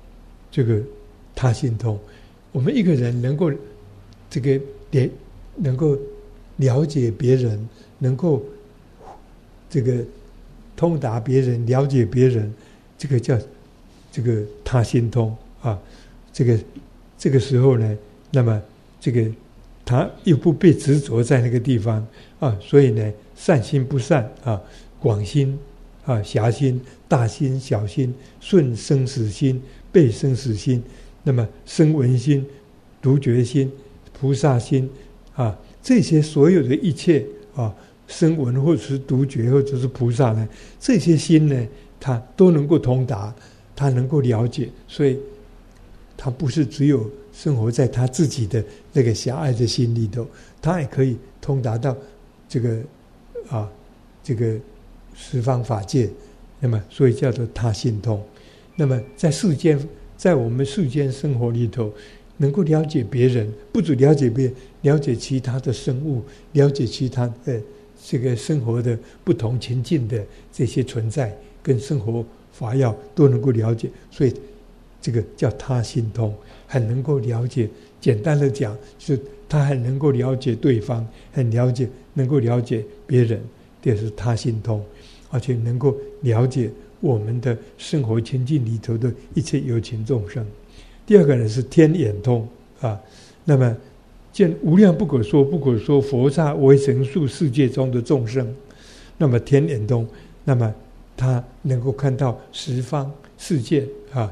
A: 这个他心通。我们一个人能够这个也能够了解别人，能够这个通达别人，了解别人，这个叫这个他心通啊。这个这个时候呢，那么这个他又不被执着在那个地方啊，所以呢，善心不善啊，广心啊，狭心、大心、小心、顺生死心、背生死心，那么声闻心、独觉心、菩萨心啊，这些所有的一切啊，声闻或者是独觉或者是菩萨呢，这些心呢，他都能够通达，他能够了解，所以他不是只有生活在他自己的那个狭隘的心里头，他也可以通达到这个啊，这个十方法界，那么所以叫做他心通。那么在世间，在我们世间生活里头，能够了解别人，不只了解别人，了解其他的生物，了解其他的这个生活的不同情境的这些存在跟生活法要都能够了解，所以这个叫他心通，很能够了解。简单的讲，就是他很能够了解对方，很了解，能够了解别人，这是他心通，而且能够了解我们的生活情境里头的一切有情众生。第二个呢是天眼通啊，那么见无量不可说不可说佛刹微尘数世界中的众生，那么天眼通，那么他能够看到十方世界啊。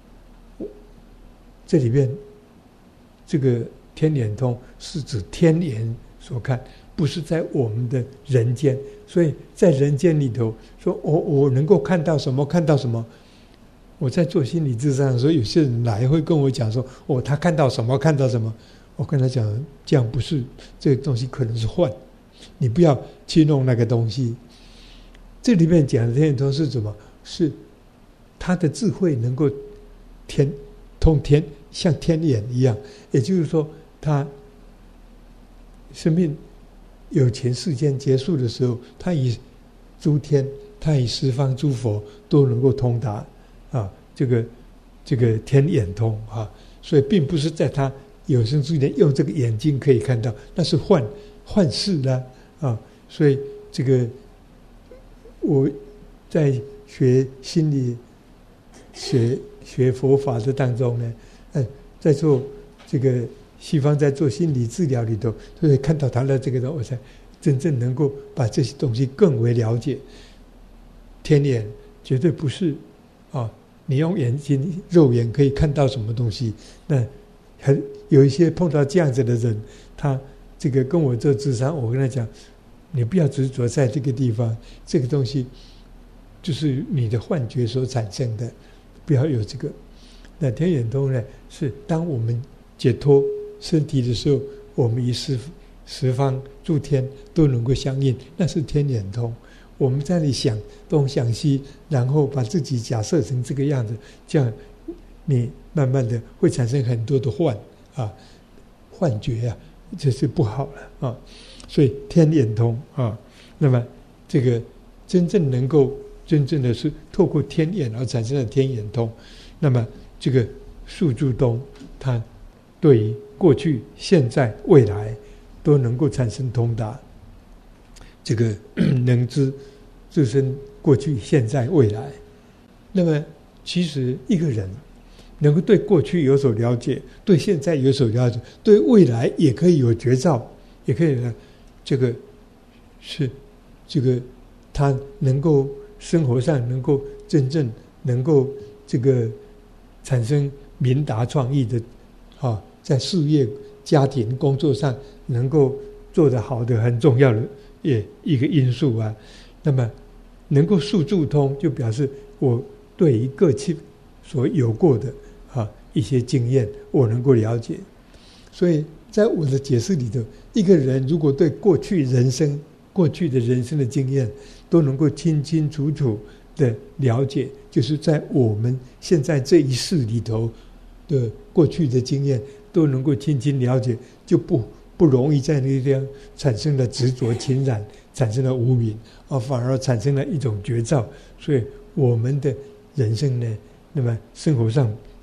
A: 这里面这个天眼通是指天眼所看，不是在我们的人间。所以在人间里头说我我能够看到什么看到什么，我在做心理咨商的时候，有些人来会跟我讲说哦，他看到什么看到什么，我跟他讲这样不是，这个东西可能是幻，你不要去弄那个东西。这里面讲的天眼通是什么？是他的智慧能够天通天，像天眼一样，也就是说他生命有情世间结束的时候，他以诸天，他以十方诸佛都能够通达啊，这个这个天眼通啊，所以并不是在他有生之年用这个眼睛可以看到，那是幻幻视的啊。所以这个我在学心理学学佛法的当中呢，呃，在做这个西方在做心理治疗里头，都会看到他的这个东西，我才真正能够把这些东西更为了解。天眼绝对不是啊，你用眼睛肉眼可以看到什么东西。那很有一些碰到这样子的人，他这个跟我做咨商，我跟他讲，你不要执着在这个地方，这个东西就是你的幻觉所产生的，不要有这个。那天眼通呢，是当我们解脱身体的时候，我们以十十方诸天都能够相应，那是天眼通。我们在那里想东想西，然后把自己假设成这个样子，这样你慢慢的会产生很多的幻啊幻觉啊，这是不好了啊。所以天眼通啊，那么这个真正能够真正的是透过天眼而产生的天眼通，那么这个宿住通，它对于过去、现在、未来都能够产生通达，这个能知自身过去、现在、未来。那么其实一个人能够对过去有所了解，对现在有所了解，对未来也可以有觉照，也可以呢，这个是这个他能够生活上能够真正能够这个产生明达创意的啊，在事业、家庭、工作上能够做得好的很重要的也一个因素啊。那么能够宿住通，就表示我对于过去所有过的啊一些经验，我能够了解。所以在我的解释里头，一个人如果对过去人生、过去的人生的经验都能够清清楚楚的了解，就是在我们现在这一世里头的过去的经验都能够清清了解，就不不容易在那个地方产生了执着侵染，产生了无明，而反而产生了一种觉照。所以我们的人生呢，那么生活上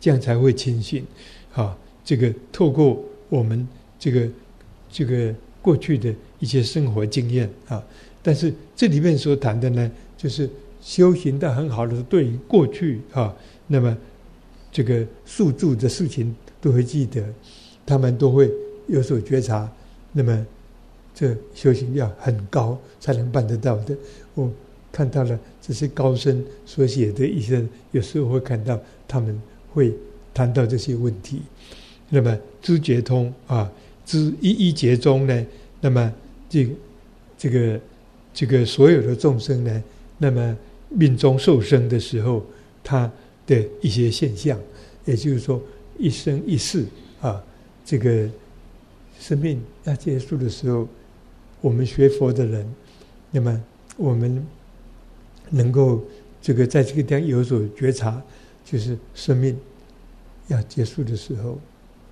A: 这样才会清醒。啊，这个透过我们这个这个过去的一些生活经验啊，但是这里面所谈的呢，就是修行的很好的，对于过去啊，那么这个宿住的事情都会记得，他们都会有所觉察。那么这修行要很高才能办得到的。我看到了这些高僧所写的一些，有时候会看到他们会谈到这些问题。那么知觉通啊，知一一劫中呢，那么这个这个这个所有的众生呢，那么命中受生的时候，他的一些现象，也就是说一生一世啊，这个生命要结束的时候，我们学佛的人，那么我们能够这个在这个地方有所觉察，就是生命要结束的时候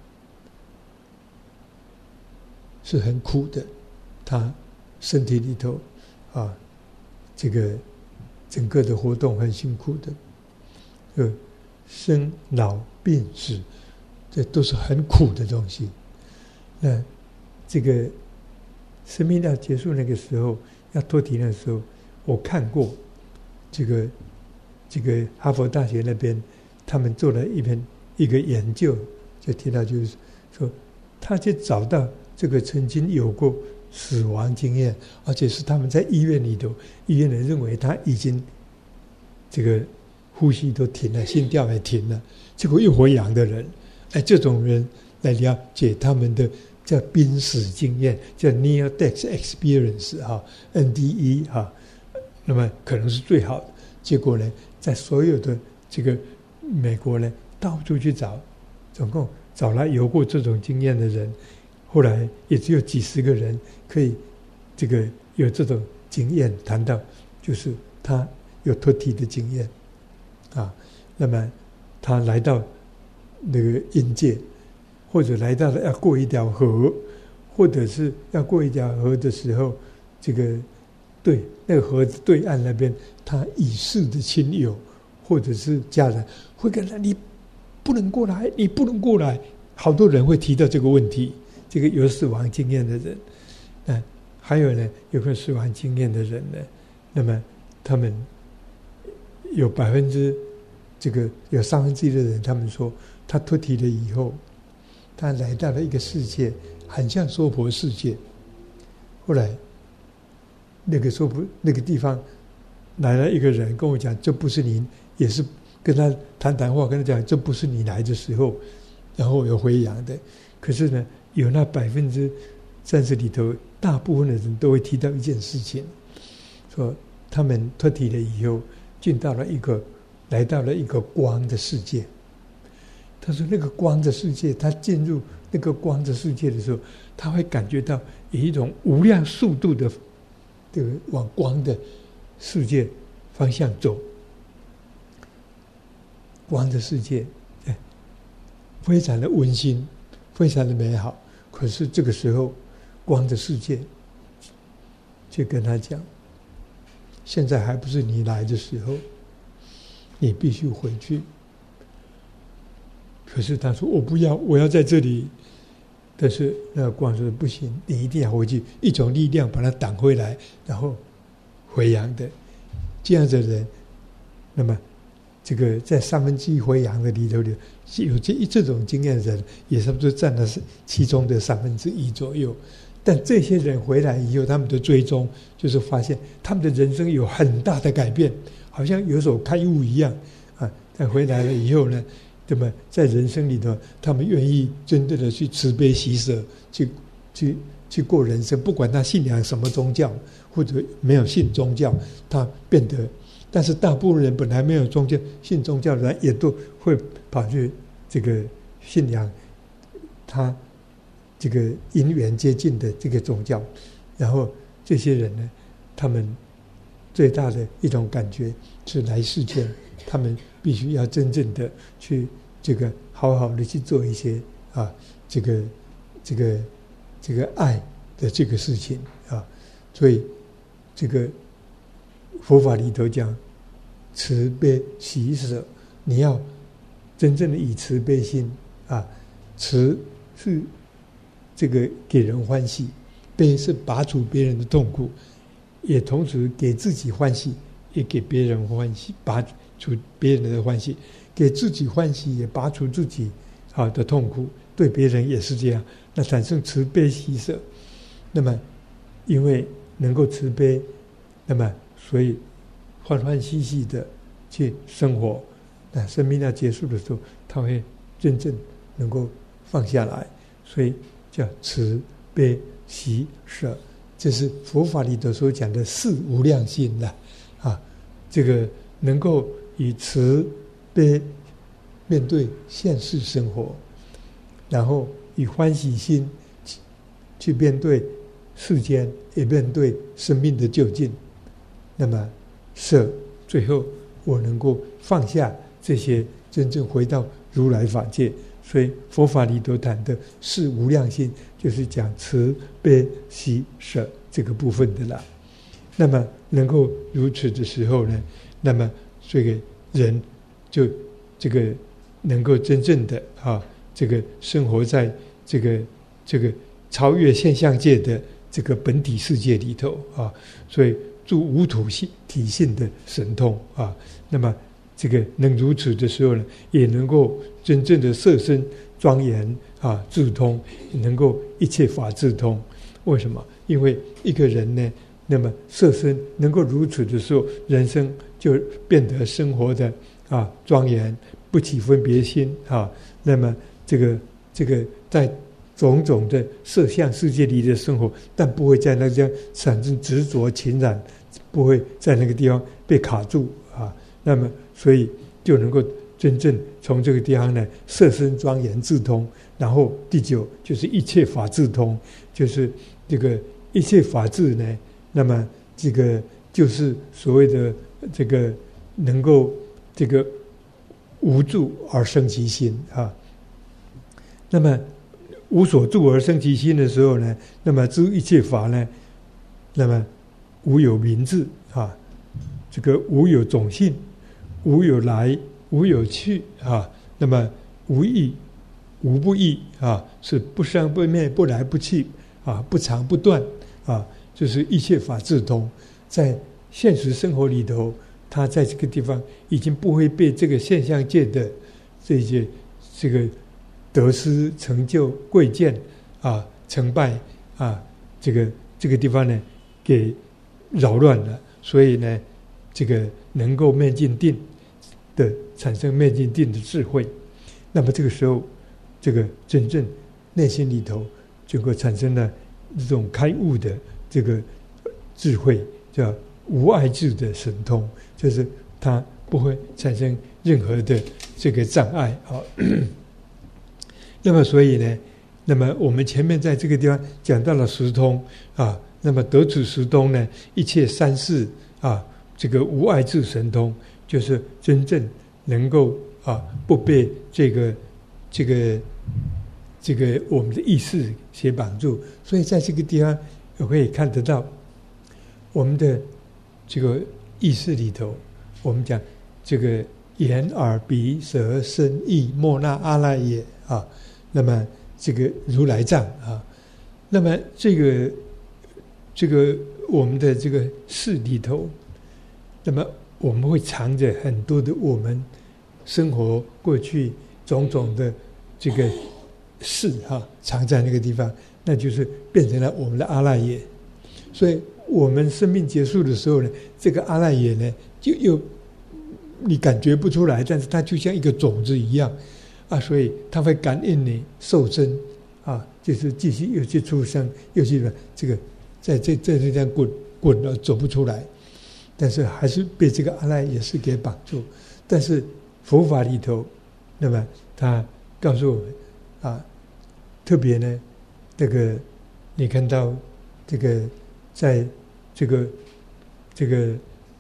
A: 是很苦的，他身体里头啊，这个整个的活动很辛苦的，呃，生老病死，这都是很苦的东西。那这个生命要结束那个时候，要脱体那时候，我看过这个这个哈佛大学那边他们做了一篇一个研究，就提到就是说，他就找到这个曾经有过死亡经验，而且是他们在医院里头，医院人认为他已经这个呼吸都停了，心跳也停了，结果又回阳的人，哎，这种人来了解他们的叫濒死经验，叫 near death experience 哈 ，N D E 哈，那么可能是最好的。结果呢，在所有的这个美国呢，到处去找，总共找来有过这种经验的人，后来也只有几十个人可以这个有这种经验谈到，就是他有脱体的经验啊。那么他来到那个阴界，或者来到了要过一条河，或者是要过一条河的时候，这个对那个河对岸那边，他已逝的亲友或者是家人会跟他，你不能过来，你不能过来。好多人会提到这个问题，这个有死亡经验的人，那还有呢，有个死亡经验的人呢，那么他们有百分之这个有三分之一的人，他们说他脱体了以后，他来到了一个世界，很像娑婆世界。后来那个娑婆那个地方来了一个人跟我讲，这不是您，也是跟他谈谈话，跟他讲这不是你来的时候，然后有回阳的。可是呢，有那百分之三十里头，大部分的人都会提到一件事情，说他们脱体了以后，进到了一个来到了一个光的世界。他说那个光的世界，他进入那个光的世界的时候，他会感觉到有一种无量速度的这个往光的世界方向走。光的世界非常的温馨，非常的美好。可是这个时候，光的世界就跟他讲，现在还不是你来的时候，你必须回去。可是他说我不要，我要在这里。但是那个光说不行，你一定要回去，一种力量把它挡回来，然后回阳的这样子的人，那么这个在三分之一回阳的里头的有这一这种经验的人，也差不多占了其中的三分之一左右。但这些人回来以后，他们的追踪就是发现他们的人生有很大的改变，好像有所开悟一样啊。但回来了以后呢，那么在人生里头，他们愿意真正的去慈悲喜舍，去去去过人生，不管他信仰什么宗教，或者没有信宗教，他变得。但是大部分人本来没有宗教信宗教的人，也都会跑去这个信仰他这个因缘接近的这个宗教。然后这些人呢，他们最大的一种感觉是来世间，他们必须要真正的去这个好好的去做一些啊，这个这个这个爱的这个事情啊。所以这个佛法里头讲慈悲喜舍，你要真正的以慈悲心啊，慈是这个给人欢喜，悲是拔除别人的痛苦，也同时给自己欢喜，也给别人欢喜，拔除别人的欢喜，给自己欢喜，也拔除自己好的痛苦，对别人也是这样。那产生慈悲喜舍，那么因为能够慈悲，那么所以欢欢喜喜的去生活。那生命要结束的时候，他会真正能够放下来，所以叫慈悲喜舍。这是佛法里头所讲的四无量心了啊。这个能够以慈悲面对现实生活，然后以欢喜心去面对世间，也面对生命的究竟。那么舍，最后我能够放下这些，真正回到如来法界。所以佛法里头谈的是无量心，就是讲慈悲喜舍这个部分的啦。那么能够如此的时候呢，那么这个人就这个能够真正的啊，这个生活在这个这个超越现象界的这个本体世界里头啊，所以住无土性体性的神通啊，那么这个能如此的时候呢，也能够真正的色身庄严啊，智通，能够一切法智通。为什么？因为一个人呢，那么色身能够如此的时候，人生就变得生活的啊庄严，不起分别心啊。那么这个这个在种种的色相世界里的生活，但不会在那个地方产生执着情染，不会在那个地方被卡住啊。那么所以就能够真正从这个地方呢，色身庄严智通。然后第九就是一切法智通，就是这个一切法智呢，那么这个就是所谓的这个能够这个无住而生其心啊。那么无所住而生其心的时候呢，那么知一切法呢，那么无有名字啊，这个无有种性，无有来，无有去啊，那么无异，无不异啊，是不生不灭，不来不去啊，不长不断啊，就是一切法智通。在现实生活里头，他在这个地方已经不会被这个现象界的这些这个得失、成就、贵贱啊、成败啊，这个这个地方呢，给扰乱了。所以呢，这个能够灭尽定的产生灭尽定的智慧，那么这个时候，这个真正内心里头就会产生了这种开悟的这个智慧，叫无碍智的神通，就是它不会产生任何的这个障碍啊。那么所以呢，那么我们前面在这个地方讲到了十通啊，那么得此十通呢，一切三世啊，这个无碍智神通，就是真正能够啊不被这个这个这个我们的意识所绑住。所以在这个地方我可以看得到我们的这个意识里头，我们讲这个眼耳鼻舌身意莫那阿赖耶啊，那么这个如来藏啊，那么这个这个我们的这个事里头，那么我们会藏着很多的我们生活过去种种的这个事哈、啊，藏在那个地方，那就是变成了我们的阿赖耶。所以我们生命结束的时候呢，这个阿赖耶呢，就又你感觉不出来，但是它就像一个种子一样啊，所以它会感应你受身啊，就是继续又去出生，又去这个在这这这样滚滚了走不出来，但是还是被这个阿赖耶识给绑住。但是佛法里头，那么他告诉我们啊，特别呢，这个你看到这个在这个这个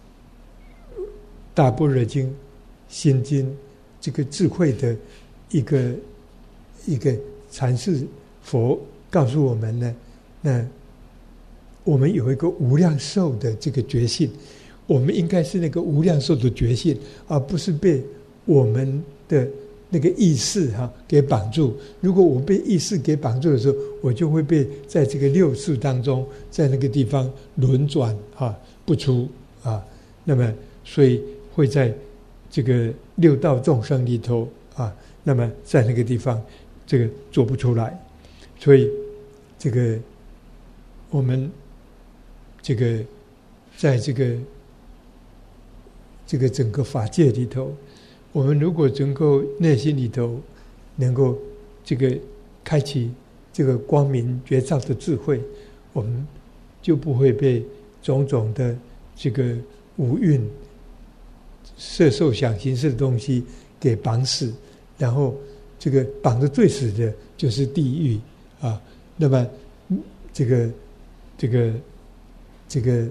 A: 大般若经、心经这个智慧的一个一个阐释，佛告诉我们呢，那我们有一个无量寿的这个觉性，我们应该是那个无量寿的觉性，而不是被我们的那个意识哈、啊、给绑住。如果我被意识给绑住的时候，我就会被在这个六识当中，在那个地方轮转啊不出啊。那么所以会在这个六道众生里头啊，那么在那个地方这个做不出来。所以这个我们这个在这个这个整个法界里头，我们如果能够内心里头能够这个开启这个光明觉照的智慧，我们就不会被种种的这个五蕴色受想行识的东西给绑死，然后这个绑得最死的就是地狱啊。那么这个这个这个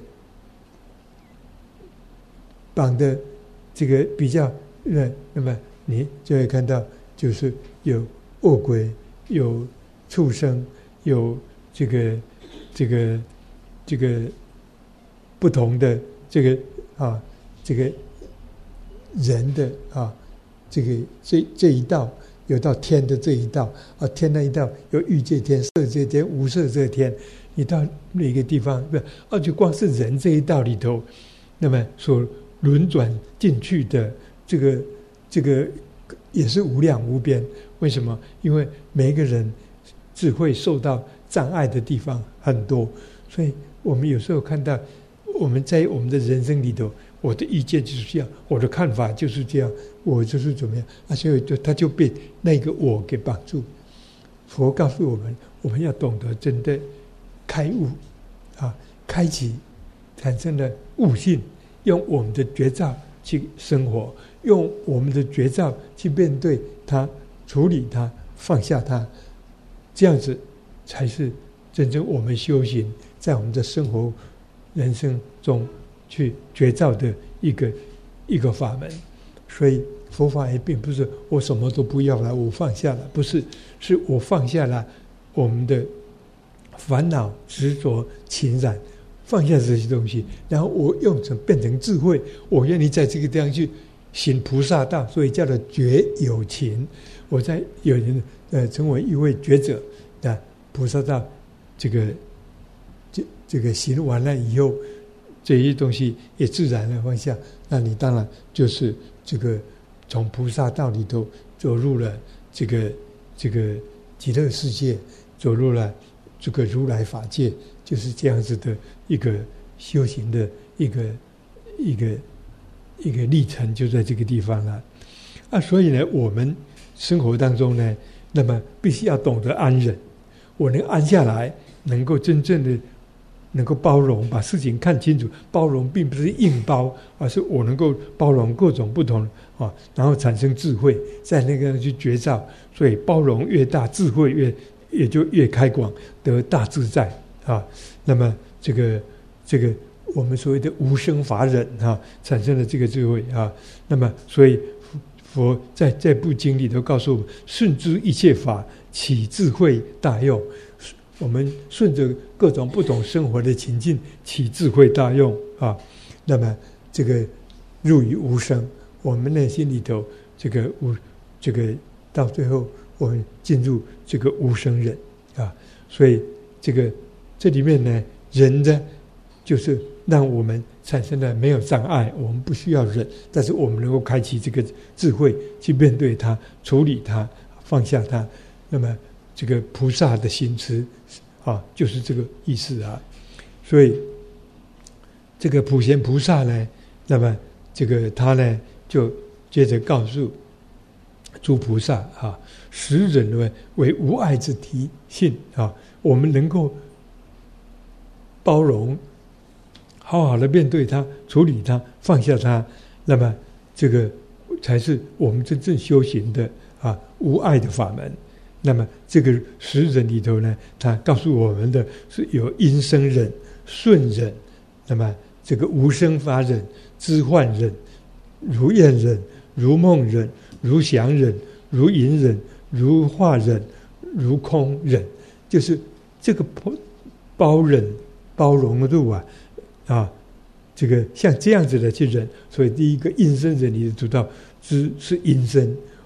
A: 绑的这个比较那那么你就会看到，就是有恶鬼，有畜生，有这个这个这个不同的这个啊这个人的啊这个这这一道，有到天的这一道啊，天那一道有欲界天、色界天、无色界天。你到哪个地方不啊？就光是人这一道里头，那么所轮转进去的这个这个也是无量无边。为什么？因为每一个人智慧受到障碍的地方很多，所以我们有时候看到我们在我们的人生里头，我的意见就是这样，我的看法就是这样，我就是怎么样啊？所以就他就被那个我给绑住。佛告诉我们，我们要懂得真的开悟啊，开启产生了悟性，用我们的觉照去生活，用我们的觉照去面对它、处理它、放下它，这样子才是真正我们修行在我们的生活人生中去觉照的一个一个法门。所以佛法也并不是我什么都不要了，我放下了，不是，是我放下了我们的烦恼、执着、情染，放下这些东西，然后我用成变成智慧，我愿意在这个地方去行菩萨道，所以叫做觉有情。我在有人呃成为一位觉者啊，菩萨道这个这这个行完了以后，这些东西也自然的放下，那你当然就是这个从菩萨道里头走入了这个这个极乐世界，走入了这个如来法界，就是这样子的一个修行的一个一个一个历程，就在这个地方了啊。所以呢，我们生活当中呢，那么必须要懂得安忍。我能安下来，能够真正的能够包容，把事情看清楚。包容并不是硬包，而是我能够包容各种不同啊，然后产生智慧，在那个去觉照。所以包容越大，智慧越也就越开广，得大自在啊。那么这个这个我们所谓的无生法忍啊，产生了这个智慧啊。那么所以佛在这部经里头告诉我们：顺知一切法，起智慧大用。我们顺着各种不同生活的情境，起智慧大用啊。那么这个入于无生，我们内心里头这个无这个到最后，我们进入这个无生忍啊。所以这个这里面呢，忍呢，就是让我们产生了没有障碍，我们不需要忍，但是我们能够开启这个智慧，去面对它、处理它、放下它。那么这个菩萨的行持啊，就是这个意思啊。所以这个普贤菩萨呢，那么这个他呢，就接着告诉诸菩萨啊，实忍为为无碍之体性啊，我们能够包容，好好的面对它、处理它、放下它，那么这个才是我们真正修行的啊无碍的法门。那么这个十忍里头呢，他告诉我们的是有因生忍、顺忍，那么这个无生法忍、知幻忍、如愿忍、如梦忍、如想忍、如隐忍、如化忍、如空忍，就是这个包忍、包容度啊啊，这个像这样子的去忍。所以第一个因生忍里的读到知是因生，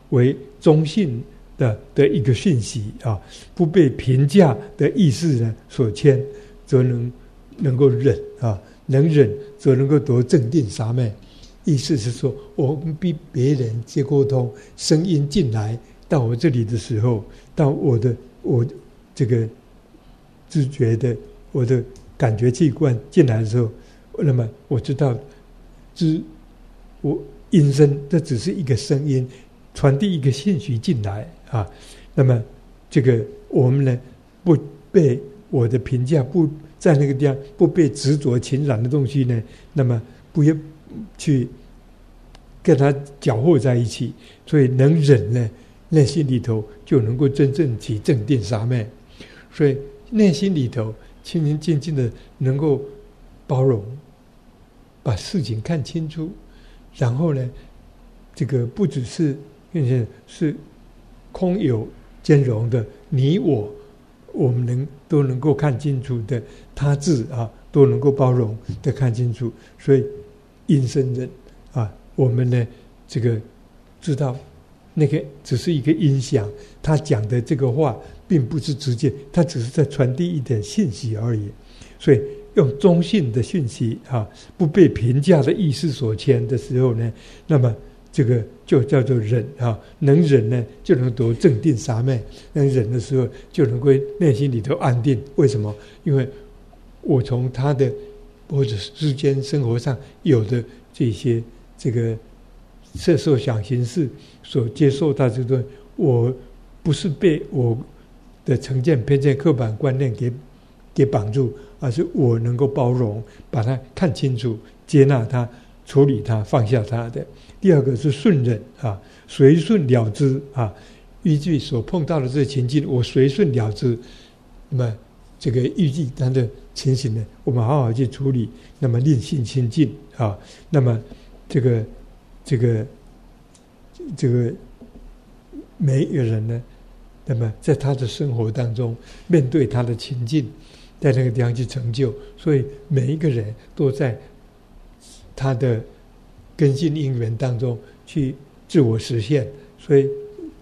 A: 为中性的的一个讯息啊，不被评价的意识呢所牵，则能能够忍啊，能忍则能够得正定杀昧。意思是说，我们比别人接沟通，声音进来到我这里的时候，到我的我这个知觉的我的感觉器官进来的时候，那么我知道，知我音声这只是一个声音，传递一个信息进来啊。那么这个我们呢，不被我的评价不在那个地方不被执着侵染的东西呢，那么不要去跟它搅和在一起，所以能忍呢，内心里头就能够真正起正定杀昧。所以内心里头清清静静的能够包容，把事情看清楚，然后呢，这个不只是是空有兼容的你我，我们能都能够看清楚的他自啊，都能够包容的看清楚。所以因生忍啊，我们呢这个知道那个只是一个音响，他讲的这个话并不是直接，他只是在传递一点信息而已。所以用中性的讯息啊，不被评价的意识所牵的时候呢，那么这个就叫做忍啊，能忍呢就能得正定杀昧，能忍的时候就能够内心里头安定。为什么？因为我从他的或者世间生活上有的这些这个色受想行识所接受到这个，我不是被我的成见偏见刻板观念给给绑住，而是我能够包容，把它看清楚，接纳它，处理它，放下它的。第二个是顺忍啊，随顺了之啊，依据所碰到的这个情境，我随顺了之。那么这个预计它的情形呢，我们好好去处理，那么令性清净啊。那么这个这个这个每一个人呢，那么在他的生活当中，面对他的情境，在那个地方去成就，所以每一个人都在他的根性因缘当中去自我实现。所以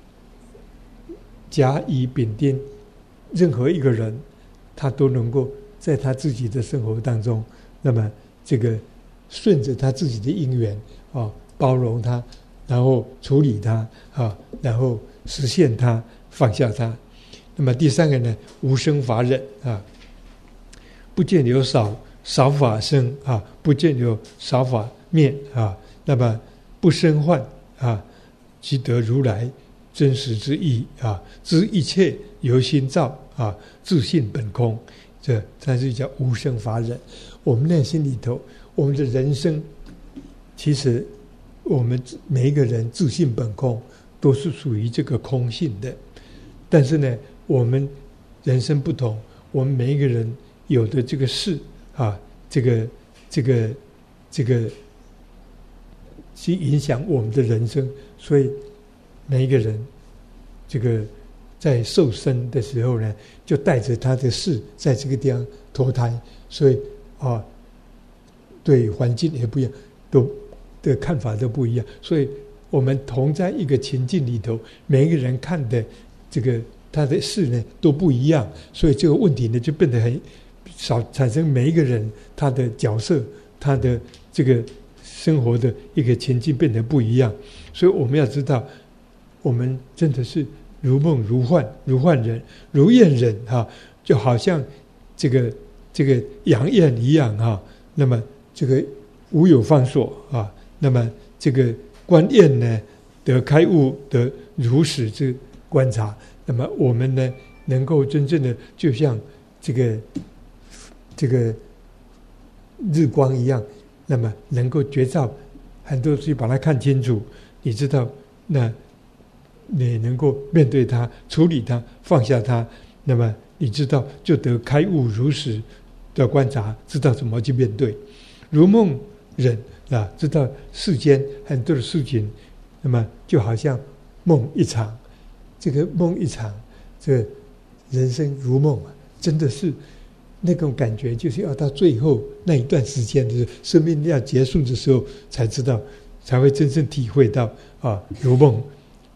A: 甲乙丙丁任何一个人，他都能够在他自己的生活当中，那么这个顺着他自己的因缘啊，包容他，然后处理他啊，然后实现他，放下他。那么第三个呢，无生法忍啊，不见有少少法生啊，不见有少法灭啊。那么不生幻啊，即得如来真实之意啊，知一切由心造啊，自性本空。这它是叫无生法忍。我们内心里头，我们的人生，其实我们每一个人自性本空，都是属于这个空性的。但是呢，我们人生不同，我们每一个人有的这个事啊，这个这个这个去影响我们的人生，所以每一个人这个在受生的时候呢，就带着他的事在这个地方投胎，所以啊，对环境也不一样，都的看法都不一样。所以我们同在一个情境里头，每一个人看的这个他的事呢都不一样，所以这个问题呢就变得很少产生。每一个人他的角色，他的这个生活的一个情境变得不一样。所以我们要知道，我们真的是如梦如幻，如幻人，如燕人哈，就好像这个这个杨燕一样哈。那么这个无有方所啊，那么这个观燕呢得开悟得如实之观察。那么我们呢能够真正的就像这个这个日光一样，那么能够觉照很多东西，把它看清楚，你知道，那你能够面对它，处理它，放下它，那么你知道就得开悟如实的观察，知道怎么去面对。如梦忍啊，知道世间很多的事情，那么就好像梦一场，这个梦一场，这个人生如梦啊，真的是那种感觉，就是要到最后那一段时间的生命要结束的时候，才知道，才会真正体会到啊，如梦。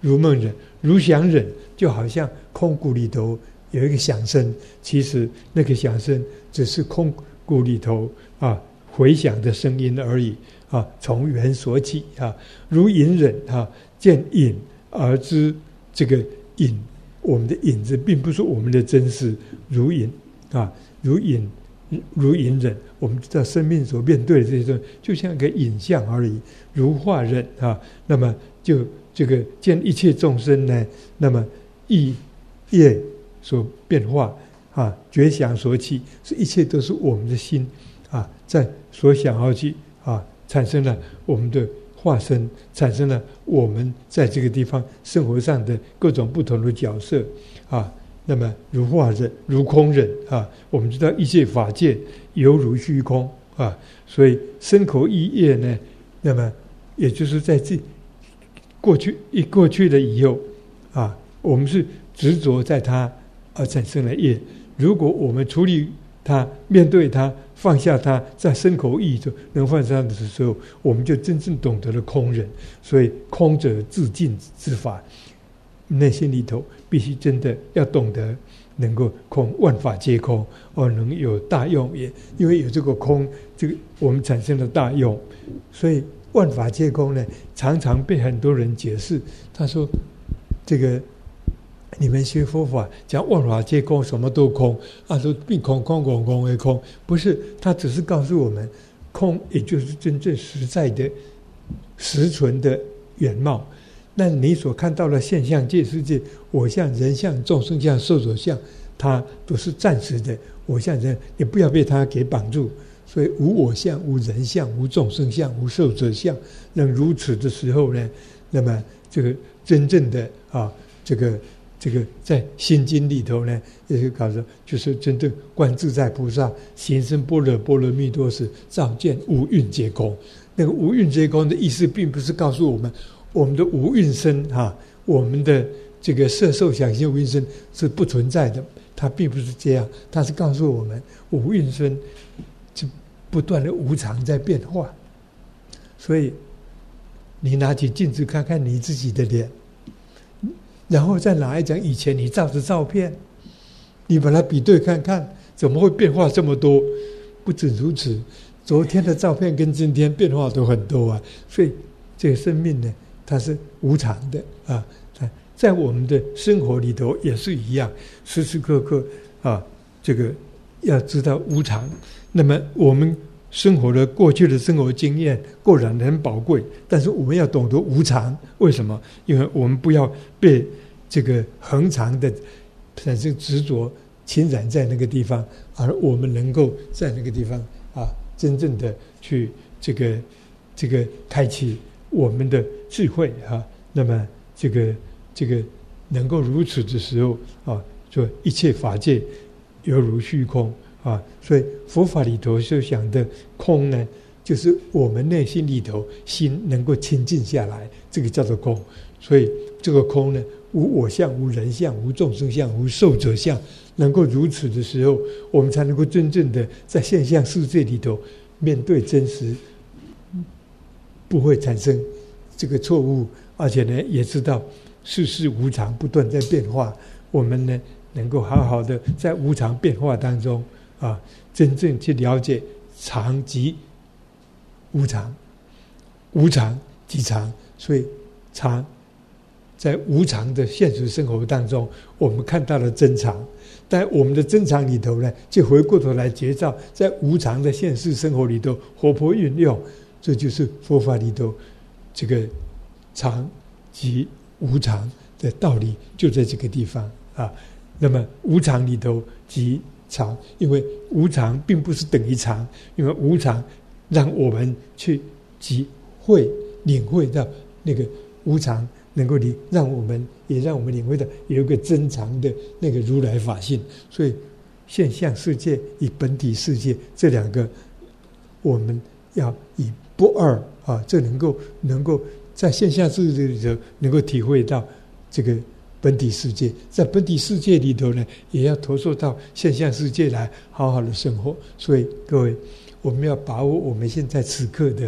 A: 如梦忍，如想忍，就好像空谷里头有一个响声，其实那个响声只是空谷里头啊回响的声音而已啊，从缘所起啊，如隐忍啊，见隐而知这个隐，我们的影子并不是我们的真实，如隐啊，如隐如隐忍，我们知道生命所面对的这些东西，就像一个影像而已，如化忍啊，那么就这个见一切众生呢，那么意业所变化啊，觉想所起，这一切都是我们的心啊，在所想而起啊，产生了我们的化身，产生了我们在这个地方生活上的各种不同的角色啊。那么如化忍，如空忍啊，我们知道一切法界犹如虚空啊，所以身口意业呢，那么也就是在这过去一过去了以后啊，我们是执着在它而产生了业。如果我们处理它、面对它、放下它，在身口意中能放下的时候，我们就真正懂得了空忍。所以空者自尽之法，内心里头必须真的要懂得能够空，万法皆空，而能有大用也。因为有这个空，这个我们产生了大用。所以万法皆空呢，常常被很多人解释。他说：“这个你们学佛法讲万法皆空，什么都空啊，都并空空空空为空。”不是，他只是告诉我们，空也就是真正实在的、实存的原貌。那你所看到的现象界世界，我相、人相、众生相、寿者相，它都是暂时的。我相人，你不要被它给绑住。所以无我相、无人相、无众生相、无寿者相，能如此的时候呢，那么这个真正的啊，这个这个在心经里头呢，也是搞的，就是真正观自在菩萨行深般若波罗蜜多时，照见五蕴皆空。那个五蕴皆空的意思，并不是告诉我们。我们的无蕴身哈，我们的这个色受想行无蕴身是不存在的，它并不是这样，它是告诉我们无蕴身就不断的无常在变化。所以你拿起镜子看看你自己的脸，然后再拿一张以前你照的照片，你把它比对看看，怎么会变化这么多？不止如此，昨天的照片跟今天变化都很多啊。所以这个生命呢，它是无常的啊，在我们的生活里头也是一样，时时刻刻啊，这个要知道无常。那么我们生活的过去的生活经验固然很宝贵，但是我们要懂得无常。为什么？因为我们不要被这个恒常的产生执着侵染在那个地方，而我们能够在那个地方啊，真正的去这个这个开启我们的智慧啊，那么这个这个能够如此的时候啊，说一切法界犹如虚空啊，所以佛法里头所讲的空呢，就是我们内心里头心能够清净下来，这个叫做空。所以这个空呢，无我相、无人相、无众生相、无寿者相，能够如此的时候，我们才能够真正的在现象世界里头面对真实，不会产生这个错误，而且呢，也知道世事无常，不断在变化。我们呢，能够好好的在无常变化当中啊，真正去了解常即无常，无常即常。所以常在无常的现实生活当中，我们看到了真常，但我们的真常里头呢，就回过头来觉照在无常的现实生活里头活泼运用。这就是佛法里头这个常即无常的道理，就在这个地方啊。那么无常里头即常，因为无常并不是等于常，因为无常让我们去体会领会到那个无常，能够领让我们也让我们领会到有一个真常的那个如来法性。所以现象世界与本体世界这两个，我们要以不二啊，这能够能够在现象世界里头能够体会到这个本体世界，在本体世界里头呢，也要投射到现象世界来好好的生活。所以各位，我们要把握我们现在此刻的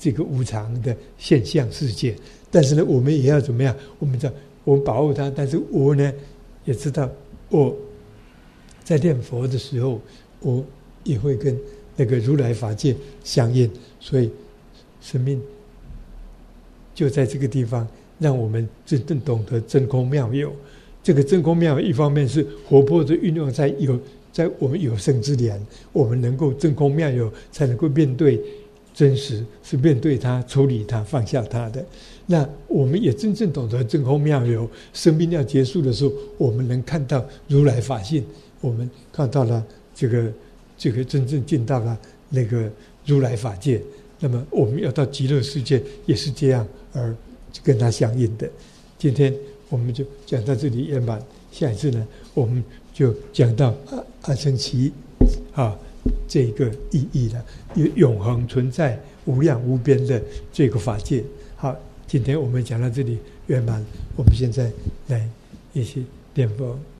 A: 这个无常的现象世界。但是呢，我们也要怎么样？我们知道我们把握它，但是我呢也知道，我在念佛的时候，我也会跟那个如来法界相应，所以生命就在这个地方，让我们真正懂得真空妙有。这个真空妙有，一方面是活泼的运用在有，在我们有生之年，我们能够真空妙有，才能够面对真实，是面对它、处理它、放下它的。那我们也真正懂得真空妙有，生命要结束的时候，我们能看到如来法性，我们看到了这个这个真正进到了那个如来法界。那么我们要到极乐世界也是这样而跟它相应的。今天我们就讲到这里圆满，下一次呢，我们就讲到阿阿僧祇啊这个意义了，有永恒存在、无量无边的这个法界。好，今天我们讲到这里圆满，我们现在来一起念佛。